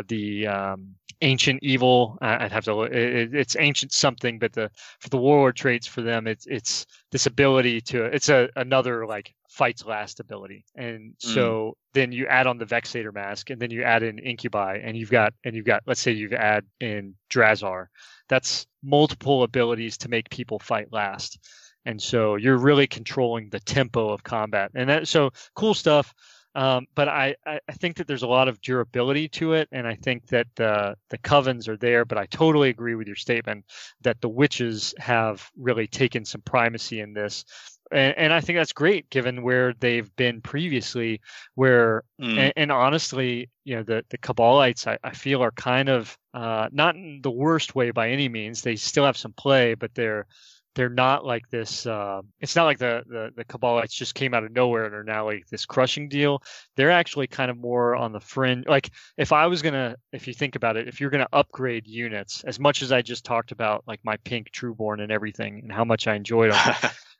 the ancient evil. I'd have to. It's ancient something, but for the warlord traits for them, it's this ability to. It's another like fights last ability, and so then you add on the Vexator mask, and then you add in incubi, and you've got. Let's say you add in Drazar. That's multiple abilities to make people fight last. And so you're really controlling the tempo of combat, and so cool stuff. But I think that there's a lot of durability to it, and I think that the covens are there. But I totally agree with your statement that the witches have really taken some primacy in this, and I think that's great given where they've been previously. Where and honestly, the Cabalites I feel are kind of not in the worst way by any means. They still have some play, but they're not like this. It's not like the Cabalites just came out of nowhere and are now like this crushing deal. They're actually kind of more on the fringe. Like if you think about it, if you're gonna upgrade units, as much as I just talked about, like my pink Trueborn and everything, and how much I enjoyed them.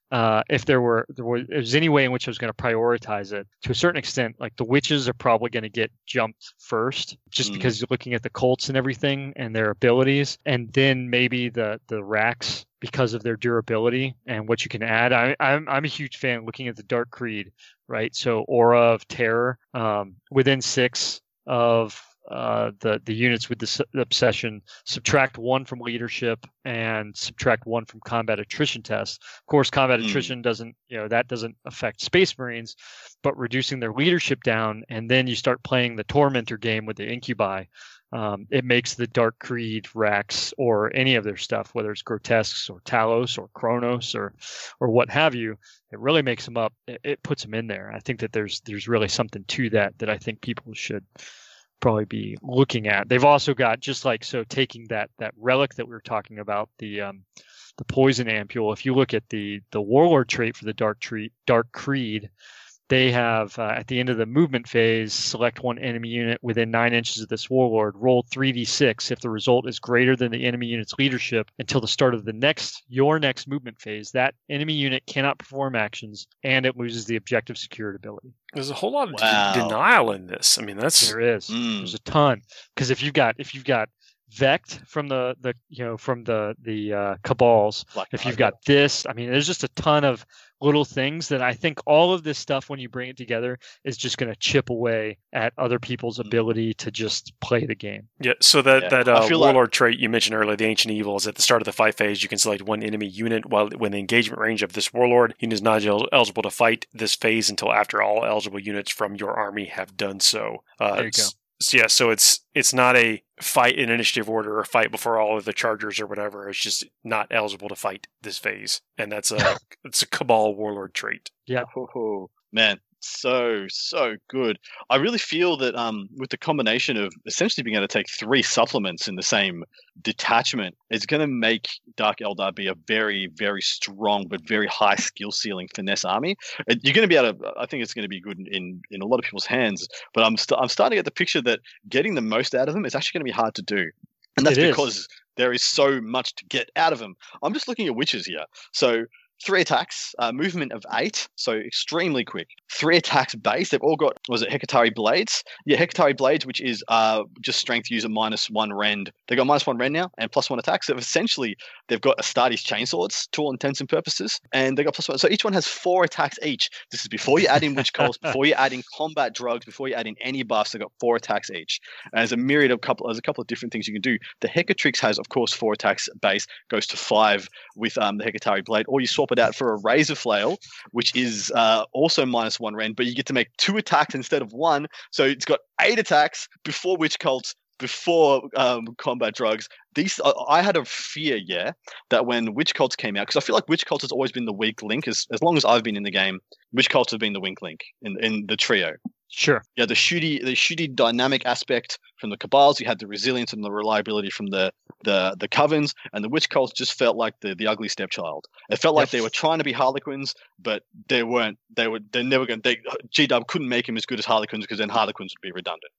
If there was any way in which I was going to prioritize it, to a certain extent, like the witches are probably going to get jumped first, just because you're looking at the cults and everything and their abilities, and then maybe the Rax because of their durability and what you can add. I'm a huge fan looking at the Dark Creed, right? So Aura of Terror, within 6 of the units with the obsession, subtract 1 from leadership and subtract 1 from combat attrition tests. Of course, combat attrition doesn't affect Space Marines, but reducing their leadership down, and then you start playing the Tormentor game with the incubi. It makes the Dark Creed, Rax, or any of their stuff, whether it's Grotesques or Talos or Kronos or what have you, it really makes them up. It puts them in there. I think that there's really something to that I think people should probably be looking at. They've also got, just like, so taking that relic that we were talking about, the poison ampule. If you look at the warlord trait for the Dark Creed, they have at the end of the movement phase, select 1 enemy unit within 9 inches of this warlord, roll 3d6 if the result is greater than the enemy unit's leadership until the start of your next movement phase. That enemy unit cannot perform actions, and it loses the objective secured ability. There's a whole lot of denial in this. I mean, there is. There's a ton, because if you've got Vect from the Cabals, if you've got this, I mean, there's just a ton of little things that I think all of this stuff, when you bring it together, is just going to chip away at other people's ability to just play the game. Yeah, so that warlord trait you mentioned earlier, the Ancient Evil, is at the start of the fight phase. You can select 1 enemy unit when the engagement range of this warlord unit is not eligible to fight this phase until after all eligible units from your army have done so. There you go. So it's not a fight in initiative order or fight before all of the chargers or whatever. It's just not eligible to fight this phase, and it's a Cabal warlord trait. Yeah. Man, so good. I really feel that with the combination of essentially being able to take 3 supplements in the same detachment, it's going to make Dark Eldar be a very, very strong but very high skill ceiling finesse army. You're going to be able to. I think it's going to be good in a lot of people's hands. But I'm starting to get the picture that getting the most out of them is actually going to be hard to do, and that's because there is so much to get out of them. I'm just looking at witches here, so. 3 attacks, movement of 8, so extremely quick. 3 attacks base. They've all got, was it Hekatari Blades? Yeah, Hekatari Blades, which is just strength user -1 rend. They got -1 rend now and +1 attack. So essentially, they've got Astartes chainswords to all intents and purposes, and they got +1. So each one has 4 attacks each. This is before you add in witch cults, before you add in combat drugs, before you add in any buffs. They got 4 attacks each. And there's a couple of different things you can do. The Hecatrix has, of course, 4 attacks base, goes to 5 with the Hekatari Blade, or you swap it out for a Razor Flail, which is also -1 rend, but you get to make 2 attacks instead of 1. So it's got 8 attacks before witch cults, before combat drugs. These I had a fear, that when witch cults came out, because I feel like witch cults has always been the weak link. As long as I've been in the game, witch cults have been the weak link in the trio. Sure. Yeah, the shooty dynamic aspect from the Cabals. You had the resilience and the reliability from the Covens, and the witch cults just felt like the ugly stepchild. It felt like they were trying to be Harlequins, but they weren't. They're never going. G-Dub couldn't make him as good as Harlequins, because then Harlequins would be redundant.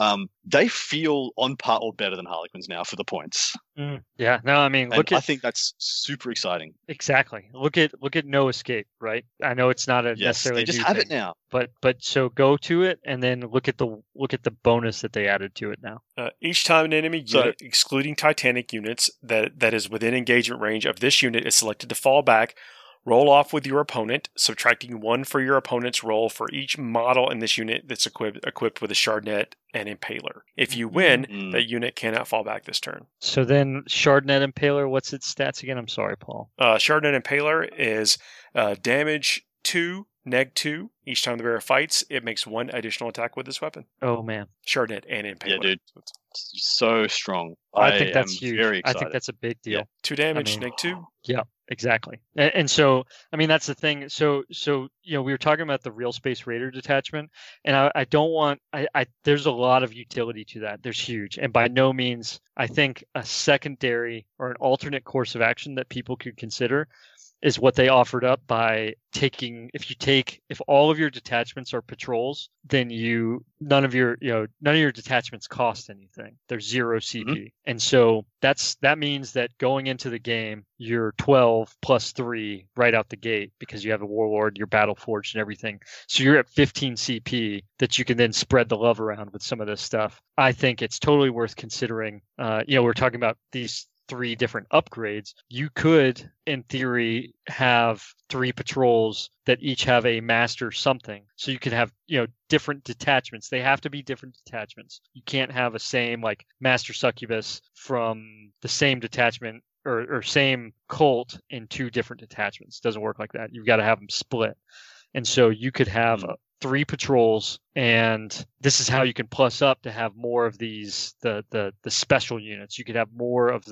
They feel on par or better than Harlequins now for the points. Yeah, no, I mean, I think that's super exciting. Exactly. Look at No Escape, right? I know it's not necessarily they just new have thing, it now. but so go to it and then look at the bonus that they added to it now. Each time an enemy unit, excluding Titanic units, that is within engagement range of this unit is selected to fall back, roll off with your opponent, subtracting 1 for your opponent's roll for each model in this unit that's equipped with a Shardnet and Impaler. If you win, that unit cannot fall back this turn. So then Shardnet Impaler, what's its stats again? I'm sorry, Paul. Shardnet Impaler is damage 2, -2. Each time the bearer fights, it makes 1 additional attack with this weapon. Oh, man. Shardnet and Impaler. Yeah, dude. It's so strong. I think that's huge. Very I excited. think that's a big deal. Yeah. 2 damage, -2. Yeah, exactly. And so, I mean, that's the thing. So we were talking about the Real Space Raider detachment, and I don't want. There's a lot of utility to that. There's huge, and by no means, I think a secondary or an alternate course of action that people could consider is what they offered up by taking. If all of your detachments are patrols, then none of your detachments cost anything. They're 0 CP, and so that means that going into the game, you're 12 plus 3 right out the gate because you have a Warlord, your Battle Forged, and everything. So you're at 15 CP that you can then spread the love around with some of this stuff. I think it's totally worth considering. We're talking about these 3 different upgrades. You could, in theory, have 3 patrols that each have a master something. So you could have, different detachments. They have to be different detachments. You can't have a same like Master Succubus from the same detachment or same cult in 2 different detachments. It doesn't work like that. You've got to have them split. And so you could have 3 patrols, and this is how you can plus up to have more of these the special units. You could have more of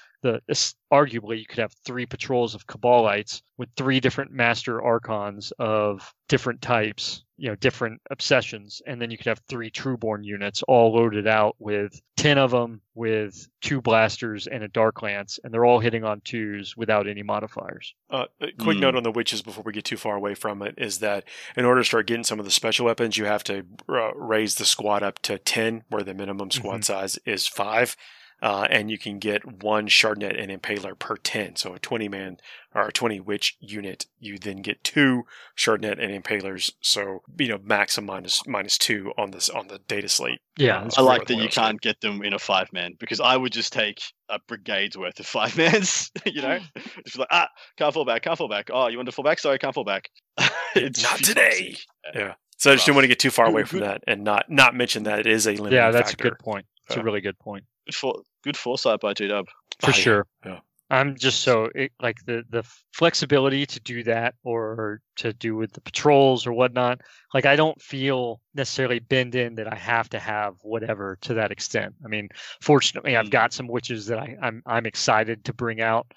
arguably you could have 3 patrols of Cabalites with 3 different master archons of different types, different obsessions, and then you could have 3 Trueborn units all loaded out with 10 of them with 2 blasters and a dark lance, and they're all hitting on 2s without any modifiers. A quick note on the witches before we get too far away from it is that in order to start getting some of the special weapons, you have to raise the squad up to 10, where the minimum squad size is 5. And you can get 1 Shardnet and Impaler per 10. So a 20-man or a 20 witch unit, you then get 2 Shardnet and Impalers. So, max of -2 on the data slate. Yeah. I like that you can't get them in a 5-man, because I would just take a brigade's worth of 5-mans, Just like, can't fall back. Oh, you want to fall back? Sorry, can't fall back. It's not today. Yeah. So I just didn't want to get too far away from that and not mention that it is a limiting factor. Yeah, that's a good point. It's a really good point. Good foresight by G-Dub. For sure. Yeah. I'm just the flexibility to do that or to do with the patrols or whatnot. Like, I don't feel necessarily bend in that I have to have whatever to that extent. I mean, fortunately, I've got some witches that I'm excited to bring out.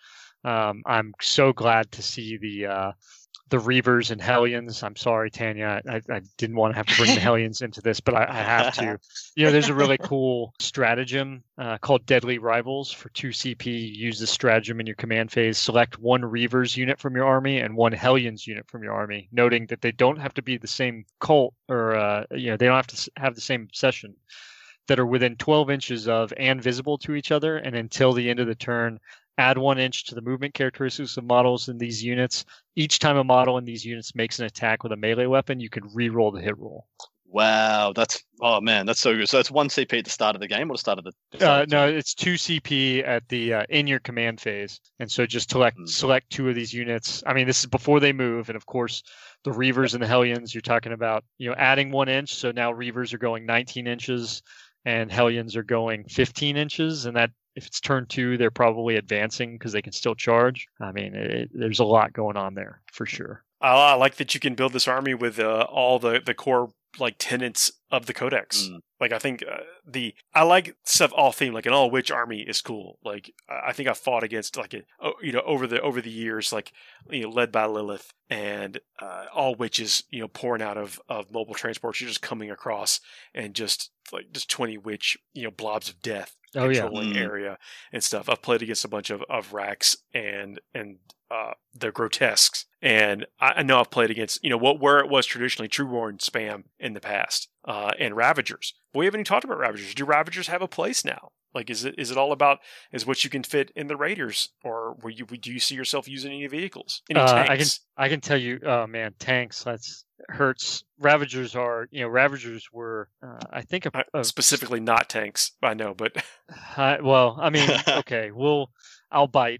I'm so glad to see the Reavers and Hellions. I'm sorry, Tanya. I didn't want to have to bring the Hellions into this, but I have to. There's a really cool stratagem called Deadly Rivals for 2 CP. You use the stratagem in your command phase. Select 1 Reavers unit from your army and 1 Hellions unit from your army, noting that they don't have to be the same cult or, they don't have to have the same obsession, that are within 12 inches of and visible to each other. And until the end of the turn, add 1 inch to the movement characteristics of models in these units. Each time a model in these units makes an attack with a melee weapon, you can re-roll the hit roll. Wow, that's so good. So it's 1 CP at the start of the game or the start of the? No, it's 2 CP at the in your command phase, and so just select 2 of these units. I mean, this is before they move, and of course, the Reavers and the Hellions. You're talking about adding 1 inch, so now Reavers are going 19 inches, and Hellions are going 15 inches, and that. If it's turn 2, they're probably advancing because they can still charge. I mean, there's a lot going on there for sure. I like that you can build this army with all the core tenets of the Codex. Like I think I like stuff all themed. Like an all witch army is cool. Like I think I fought against over the years led by Lilith and all witches pouring out of mobile transports. You're just coming across and just 20 witch blobs of death. Controlling area and stuff. I've played against a bunch of racks and they're grotesques. And I know I've played against where it was traditionally Trueborn spam in the past and Ravagers. But we haven't even talked about Ravagers. Do Ravagers have a place now? Like, is it all about what you can fit in the Raiders, or do you see yourself using any vehicles? Any tanks? I can tell you. Oh man, tanks. That's hurts. Ravagers are. Ravagers were. I think specifically not tanks. I know, but well, I mean, okay. I'll bite.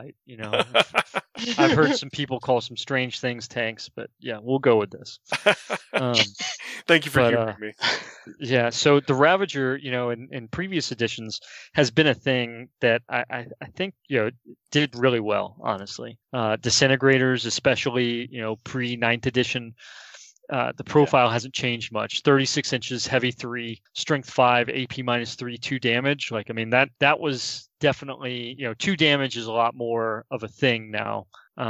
I've heard some people call some strange things tanks, but yeah, we'll go with this. Thank you for hearing me. Yeah, so the Ravager, in previous editions has been a thing that I think, did really well, honestly. Disintegrators, especially, pre-9th edition, the profile hasn't changed much. 36 inches, heavy 3, strength 5, AP -3, 2 damage. Like, I mean, that was definitely, 2 damage is a lot more of a thing now.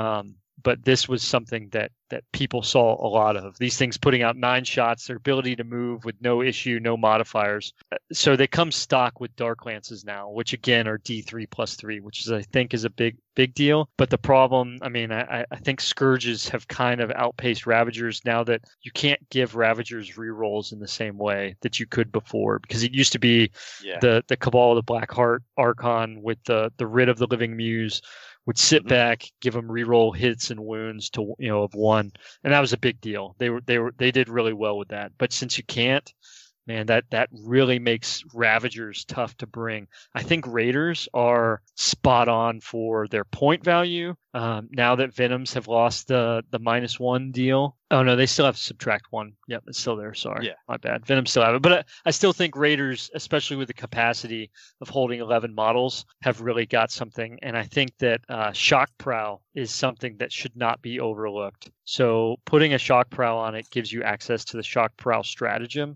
But this was something that people saw a lot of. These things putting out 9 shots, their ability to move with no issue, no modifiers. So they come stock with Dark Lances now, which again are D3 + 3, which I think is a big deal. But the problem, I mean, I think Scourges have kind of outpaced Ravagers now that you can't give Ravagers rerolls in the same way that you could before, because it used to be the Cabal of the Black Heart Archon with the Writ of the Living Muse would sit back, give them reroll hits and wounds to of 1, and that was a big deal. They did really well with that. But since you can't, man, that really makes Ravagers tough to bring. I think Raiders are spot on for their point value. Now that Venoms have lost the -1 deal. Oh no, they still have subtract 1. Yep, it's still there. Sorry, my bad. Venom still have it, but I still think Raiders, especially with the capacity of holding 11 models, have really got something. And I think that Shock Prow is something that should not be overlooked. So putting a Shock Prow on it gives you access to the Shock Prow stratagem,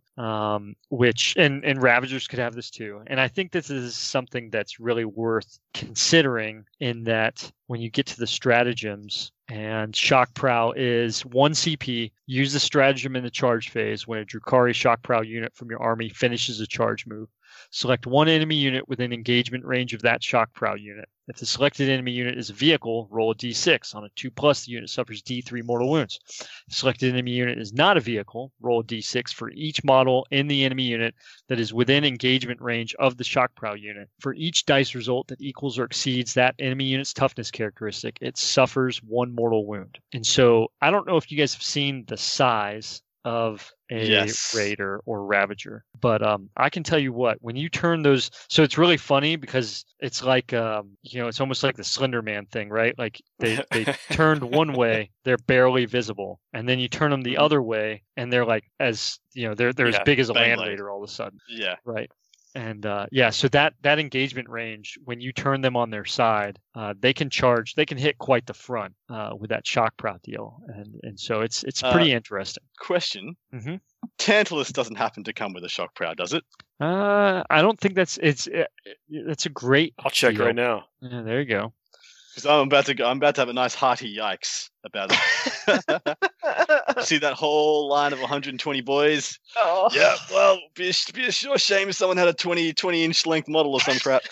which and Ravagers could have this too. And I think this is something that's really worth considering in that when you get to the stratagems, and Shock Prow is 1 CP. Use the stratagem in the charge phase when a Drukhari Shock Prow unit from your army finishes a charge move. Select 1 enemy unit within engagement range of that Shock Prow unit. If the selected enemy unit is a vehicle, roll a d6. On a 2+, the unit suffers d3 mortal wounds. If the selected enemy unit is not a vehicle, roll a d6 for each model in the enemy unit that is within engagement range of the Shock Prow unit. For each dice result that equals or exceeds that enemy unit's toughness characteristic, it suffers 1 mortal wound. And so I don't know if you guys have seen the size of a Raider or Ravager, but I can tell you what, when you turn those, so it's really funny because it's like it's almost like the Slender Man thing, right? Like they turned one way, they're barely visible, and then you turn them the other way and they're like as they're as big as a Land Raider all of a sudden. Right. And so that engagement range, when you turn them on their side, they can hit quite the front with that Shock Prow deal, and so it's pretty interesting. Question: Tantalus doesn't happen to come with a Shock Prow, does it? I don't think that's a great. I'll check deal. right now. Yeah, there you go. Because I'm about to have a nice hearty yikes about it. See that whole line of 120 boys? Oh. Yeah, well, be a sure shame if someone had a 20-inch length model or some crap.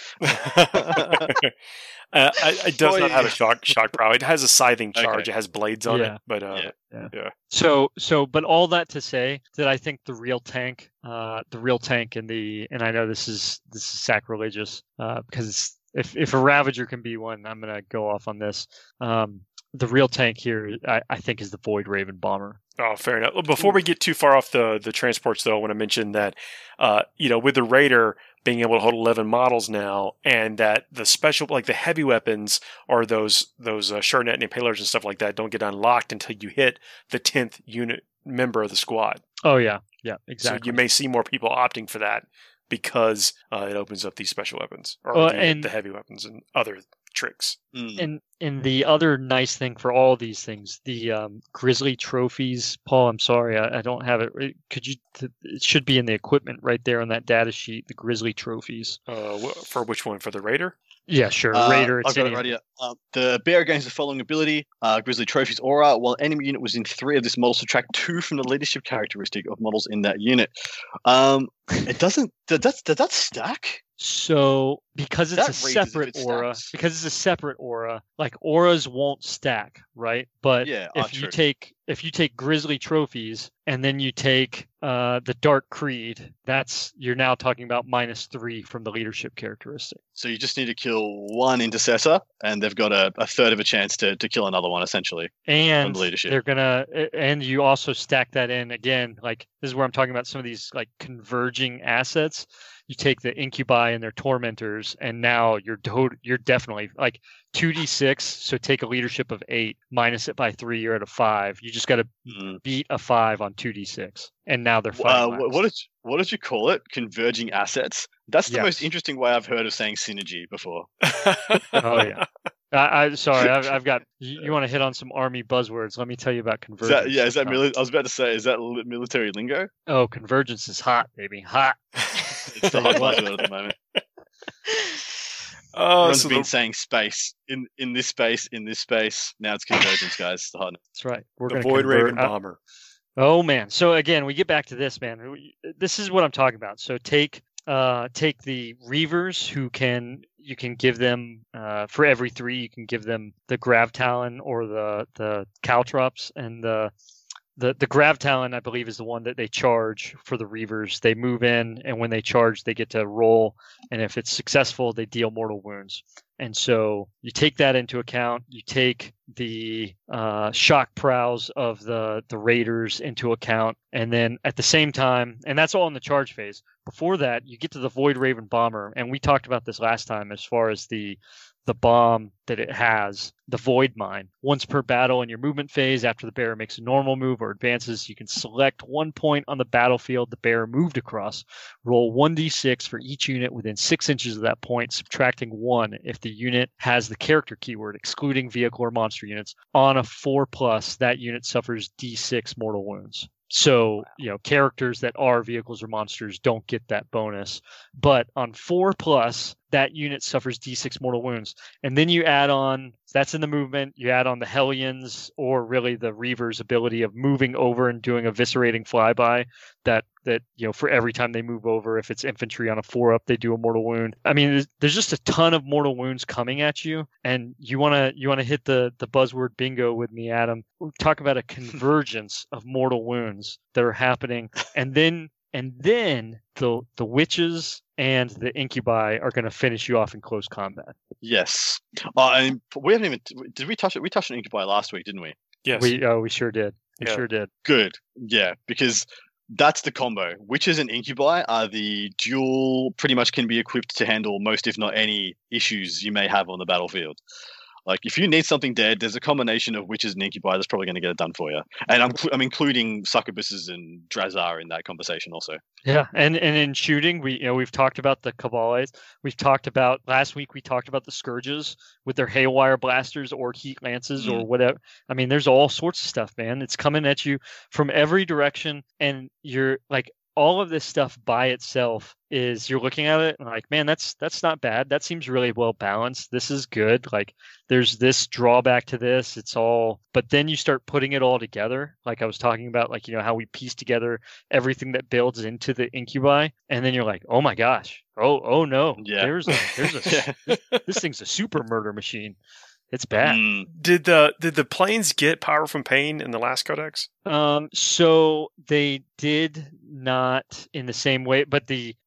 It does not have a shock prow. It has a scything charge. Okay. It has blades on Yeah. it, but Yeah. So, but all that to say that I think the real tank and I know this is sacrilegious, because if a Ravager can be one, I'm gonna go off on this. The real tank here, I think, is the Void Raven Bomber. Oh, fair enough. Before we get too far off the transports, though, I want to mention that, with the Raider being able to hold 11 models now, and that the special, like the heavy weapons or those Sharnet and Impalers and stuff like that, don't get unlocked until you hit the 10th unit member of the squad. Oh yeah, exactly. So you may see more people opting for that because it opens up these special weapons or the heavy weapons and other tricks. And the other nice thing for all these things, the Grizzly trophies, Paul, I'm sorry, I don't have it. It should be in the equipment right there on that data sheet, the Grizzly trophies. For which one? For the Raider? Yeah, sure. Raider. I've got it right here. The bearer gains the following ability: Grizzly Trophies Aura. While enemy unit was in 3 of this model, subtract 2 from the leadership characteristic of models in that unit. It doesn't. Does that stack? So because it's a separate aura, like auras won't stack, right? But if you take Grizzly trophies and then you take the Dark Creed, you're now talking about -3 from the leadership characteristic. So you just need to kill one intercessor, and they've got a third of a chance to kill another one, essentially. And from leadership. and you also stack that in again. Like this is where I'm talking about some of these like converging assets. You take the Incubi and their Tormentors, and now you're definitely like 2d6. So take a leadership of 8, minus it by 3, you're at a 5. You just got to beat a 5 on 2d6, and now they're fighting. What did you call it? Converging assets. That's the most interesting way I've heard of saying synergy before. Oh yeah. Sorry, I've got. You want to hit on some army buzzwords? Let me tell you about convergence. I was about to say, is that military lingo? Oh, convergence is hot, baby, hot. It's the hot buzzword at the moment. Everyone's been saying space in this space. Now it's convergence, guys. It's the hotness. That's right. We're the Void Raven Bomber. Oh man! So again, we get back to this, man. This is what I'm talking about. So take the Reavers, you can give them for every 3, you can give them the Grav Talon or the Caltrops, and the Grav Talon, I believe, is the one that they charge for the Reavers. They move in, and when they charge, they get to roll, and if it's successful, they deal mortal wounds. And so you take that into account. You take the shock prows of the Raiders into account, and then at the same time, and that's all in the charge phase. Before that, you get to the Void Raven Bomber, and we talked about this last time as far as the bomb that it has, the Void Mine. Once per battle in your movement phase, after the bearer makes a normal move or advances, you can select 1 point on the battlefield the bearer moved across. Roll 1d6 for each unit within 6 inches of that point, subtracting 1 if the unit has the character keyword, excluding vehicle or monster units. On a 4+, that unit suffers d6 mortal wounds. So, characters that are vehicles or monsters don't get that bonus. But on 4+, that unit suffers d6 mortal wounds. And then you add on, that's in the movement, you add on the Hellions, or really the Reaver's ability of moving over and doing eviscerating flyby that for every time they move over, if it's infantry on a 4-up, they do a mortal wound. I mean, there's just a ton of mortal wounds coming at you, and you want to hit the buzzword bingo with me, Adam. Talk about a convergence of mortal wounds that are happening, and then the witches and the Incubi are going to finish you off in close combat. Yes. And we haven't even did we touch it? We touched on Incubi last week, didn't we? Yes. We sure did. We sure did. Good. Yeah, because that's the combo. Witches and Incubi are the dual, pretty much can be equipped to handle most, if not any, issues you may have on the battlefield. Like, if you need something dead, there's a combination of Witches and Incubi that's probably going to get it done for you. And I'm including Succubuses and Drazar in that conversation also. Yeah, and in shooting, we've talked about the Cabales. We've talked about, last week we talked about the Scourges with their Haywire Blasters or Heat Lances or whatever. I mean, there's all sorts of stuff, man. It's coming at you from every direction, and you're like, all of this stuff by itself is you're looking at it and like, man, that's not bad. That seems really well balanced. This is good. Like there's this drawback to this. It's all, but then you start putting it all together. Like I was talking about, like, how we piece together everything that builds into the incubi. And then you're like, oh my gosh. Oh no. Yeah. There's a this thing's a super murder machine. It's bad. Did the planes get power from pain in the last codex? So they did not in the same way, but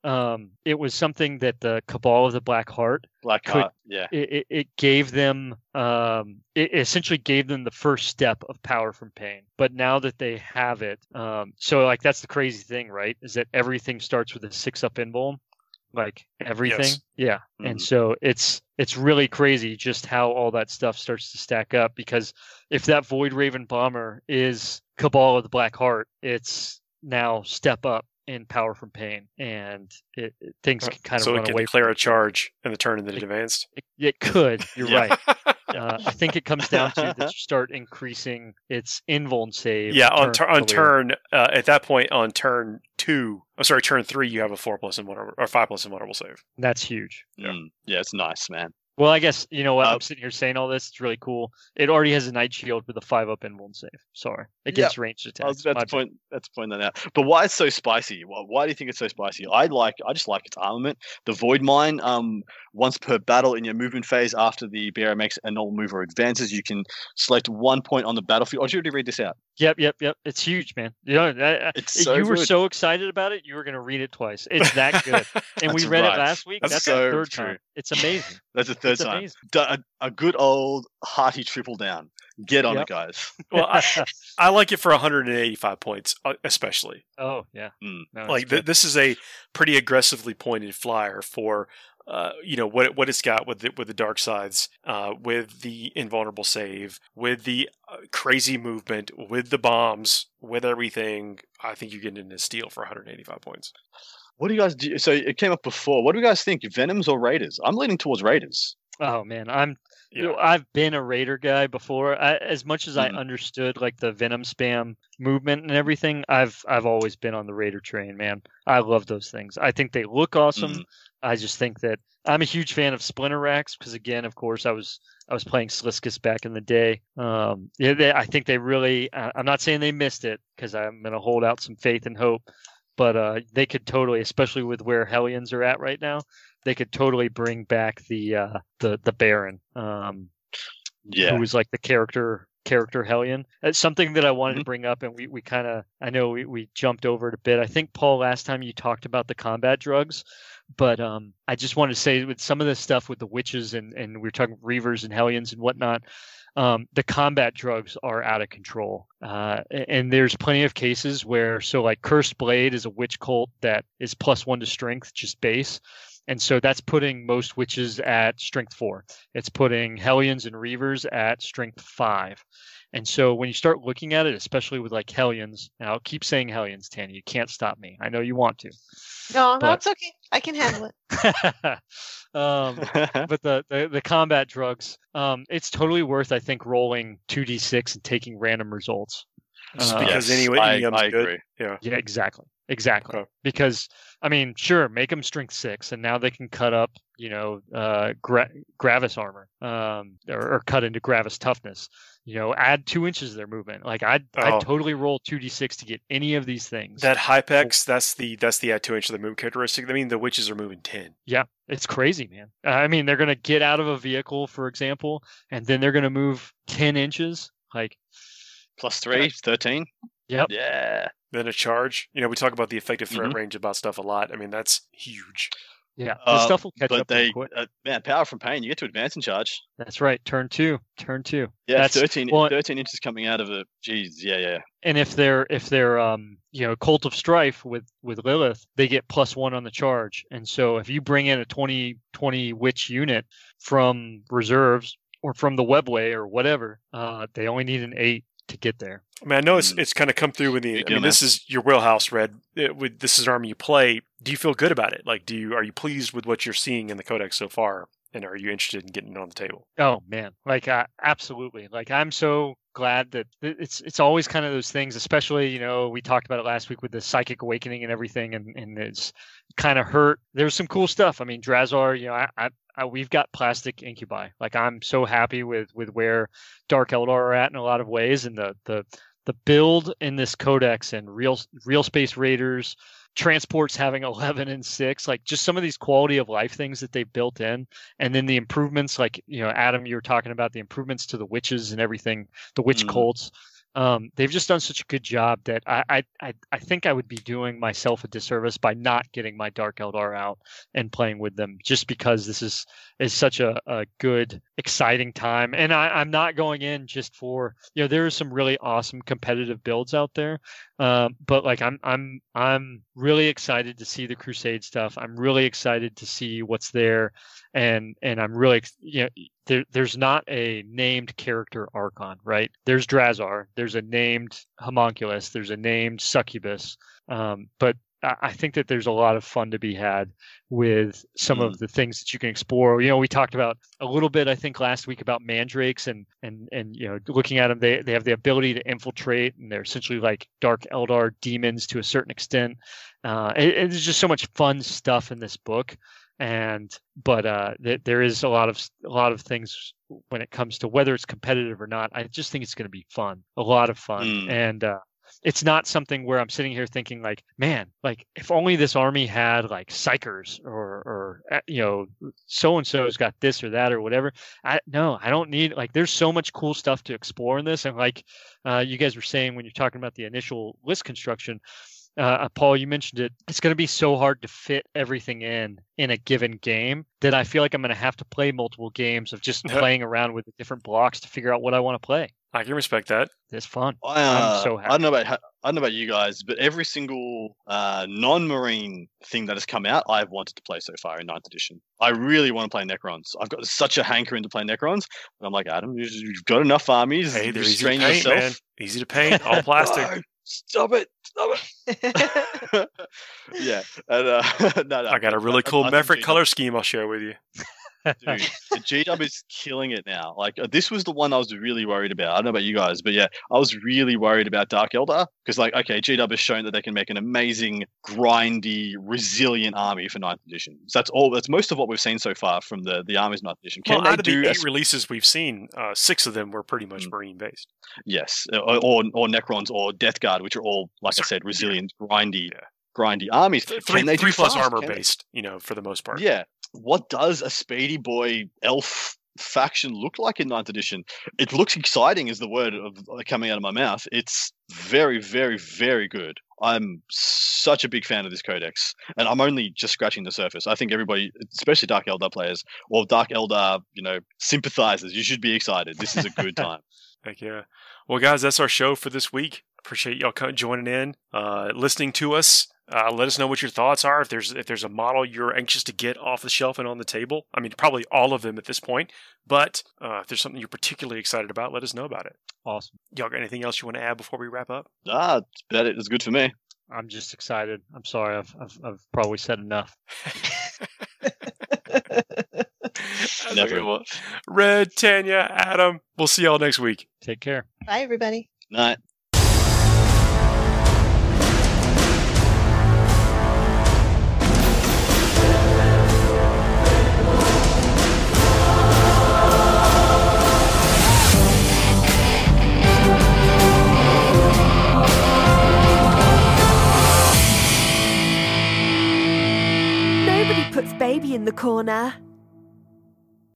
it was something that the Cabal of the Black Heart yeah. It gave them it essentially gave them the first step of power from pain. But now that they have it, so like that's the crazy thing, right? Is that everything starts with a 6-up invuln. Like everything. Yes. Yeah. Mm-hmm. And so it's really crazy just how all that stuff starts to stack up, because if that Void Raven bomber is Cabal of the Black Heart, it's now step up in power from pain, and things can kind of run away. So it can declare a charge in the turn and then advanced? It could. You're right. I think it comes down to that you start increasing its invuln save. Yeah, on turn at that point on turn 2. Turn 3, you have a 4+ invulnerable or 5+ invulnerable save. That's huge. Yeah, it's nice, man. Well, I guess, you know what, I'm sitting here saying all this, it's really cool. It already has a Night Shield with a 5-up invuln save. Sorry. Against ranged attacks. I was about to point that out. But why it's so spicy? Why do you think it's so spicy? I just like its armament. The Void Mine, once per battle in your movement phase after the bearer makes a normal move or advances, you can select 1 point on the battlefield. Oh, did you already read this out? Yep. It's huge, man. You were so excited about it, you were going to read it twice. It's that good. And we read it last week. That's so the third true. time. It's amazing. That's the third time. A good old hearty triple down. Get on it, guys. Well, I like it for 185 points, especially. Oh, yeah. No, like this is a pretty aggressively pointed flyer for what it's got with the dark sides, with the invulnerable save, with the crazy movement, with the bombs, with everything. I think you're getting into steal for 185 points. What do you guys do? So it came up before. What do you guys think? Venoms or Raiders? I'm leaning towards Raiders. Oh man, I've been a Raider guy before. As much as I understood like the Venom spam movement and everything, I've always been on the Raider train, man. I love those things. I think they look awesome. I just think that I'm a huge fan of Splinter Racks because, again, of course, I was playing Sliskus back in the day. I think they really. I'm not saying they missed it because I'm going to hold out some faith and hope, but they could totally, especially with where Hellions are at right now, they could totally bring back the Baron, who was like the character Hellion. It's something that I wanted to bring up, and we kind of, I know we jumped over it a bit. I think, Paul, last time you talked about the combat drugs, but I just wanted to say with some of this stuff with the witches and we were talking Reavers and Hellions and whatnot, the combat drugs are out of control. And there's plenty of cases where, so like Cursed Blade is a witch cult that is +1 to strength, just base. And so that's putting most witches at strength 4. It's putting Hellions and Reavers at strength 5. And so when you start looking at it, especially with like Hellions, and I'll keep saying Hellions, Tanny, you can't stop me. I know you want to. No, it's okay. I can handle it. But the combat drugs, it's totally worth, I think, rolling 2d6 and taking random results. Because I agree. Yeah, exactly. Okay. Because, I mean, sure, make them strength 6, and now they can cut up, Gravis armor, or cut into Gravis toughness. Add 2 inches of their movement. Like I'd totally roll 2d6 to get any of these things. That Hypex, that's the add 2 inches of the move characteristic. I mean, the witches are moving 10. Yeah, it's crazy, man. I mean, they're gonna get out of a vehicle, for example, and then they're gonna move 10 inches. Like +3, 13. Yep. Yeah. Then a charge. We talk about the effective threat range about stuff a lot. I mean, that's huge. Yeah, the stuff will catch up. But man, power from pain. You get to advance and charge. That's right. Turn two. Yeah, that's 13 inches coming out of it. Jeez, yeah. And if they're Cult of Strife with Lilith, they get +1 on the charge. And so if you bring in a 20 witch unit from reserves or from the webway or whatever, they only need an 8 to get there. I mean, I know it's kind of come through with the. I mean, this is your wheelhouse, Red. This is an army you play. Do you feel good about it? Like, are you pleased with what you're seeing in the Codex so far? And are you interested in getting it on the table? Oh man, like absolutely. Like I'm so glad that it's always kind of those things, especially, you know, we talked about it last week with the Psychic Awakening and everything, and it's kind of hurt. There's some cool stuff. I mean, Drazhar, you know, we've got plastic incubi. Like, I'm so happy with where Dark Eldar are at in a lot of ways, and the build in this codex and real Space Raiders, transports having 11 and 6, like just some of these quality of life things that they've built in, and then the improvements, like, you know, Adam, you were talking about the improvements to the witches and everything, the witch cults. They've just done such a good job that I think I would be doing myself a disservice by not getting my Dark Eldar out and playing with them, just because this is such a good, exciting time. And I'm not going in just for, you know, there are some really awesome competitive builds out there, but like I'm really excited to see the Crusade stuff. I'm really excited to see what's there, and I'm really, you know, there's not a named character Archon, right? There's Drazhar, there's a named Homunculus, there's a named Succubus, but I think that there's a lot of fun to be had with some of the things that you can explore. You know, we talked about a little bit, I think, last week about mandrakes, and you know, looking at them, they have the ability to infiltrate, and they're essentially like Dark Eldar demons to a certain extent. There's just so much fun stuff in this book. But there is a lot of things when it comes to whether it's competitive or not. I just think it's going to be fun, a lot of fun, and it's not something where I'm sitting here thinking like, man, like if only this army had like psychers or you know, so and so's got this or that or whatever. I don't need, like, there's so much cool stuff to explore in this, and like you guys were saying when you're talking about the initial list construction. Paul, you mentioned it. It's going to be so hard to fit everything in a given game that I feel like I'm going to have to play multiple games of just playing around with the different blocks to figure out what I want to play. I can respect that. It's fun. I'm so happy. I don't know about you guys, but every single non-marine thing that has come out, I've wanted to play so far in 9th edition. I really want to play Necrons. I've got such a hankering to play Necrons. And I'm like, Adam, you've got enough armies. Hey, they're easy to paint, yourself. Man. Easy to paint, all plastic. No, stop it. Yeah. And, no. I got a really cool Maverick color scheme I'll share with you. Dude, the G-Dub is killing it now. Like, this was the one I was really worried about. I don't know about you guys, but yeah, I was really worried about Dark Eldar because, like, okay, G-Dub has shown that they can make an amazing, grindy, resilient army for 9th edition. So that's most of what we've seen so far from the armies 9th edition. Can out of the 8 releases we've seen, 6 of them were pretty much Marine based. Yes, or Necrons or Death Guard, which are all, like I said, resilient, grindy armies. 3 plus armor based, you know, for the most part. Yeah. What does a Speedy Boy elf faction look like in 9th edition? It looks exciting is the word coming out of my mouth. It's very, very, very good. I'm such a big fan of this codex, and I'm only just scratching the surface. I think everybody, especially Dark Eldar players or Dark Eldar, you know, sympathizers, you should be excited. This is a good time. Heck yeah. Well, guys, that's our show for this week. Appreciate y'all joining in, listening to us. Let us know what your thoughts are. If there's a model you're anxious to get off the shelf and on the table, I mean, probably all of them at this point. But if there's something you're particularly excited about, let us know about it. Awesome. Y'all got anything else you want to add before we wrap up? It's good for me. I'm just excited. I'm sorry, I've probably said enough. Never. Well, Red, Tanya, Adam, we'll see y'all next week. Take care. Bye, everybody. Night. Puts baby in the corner.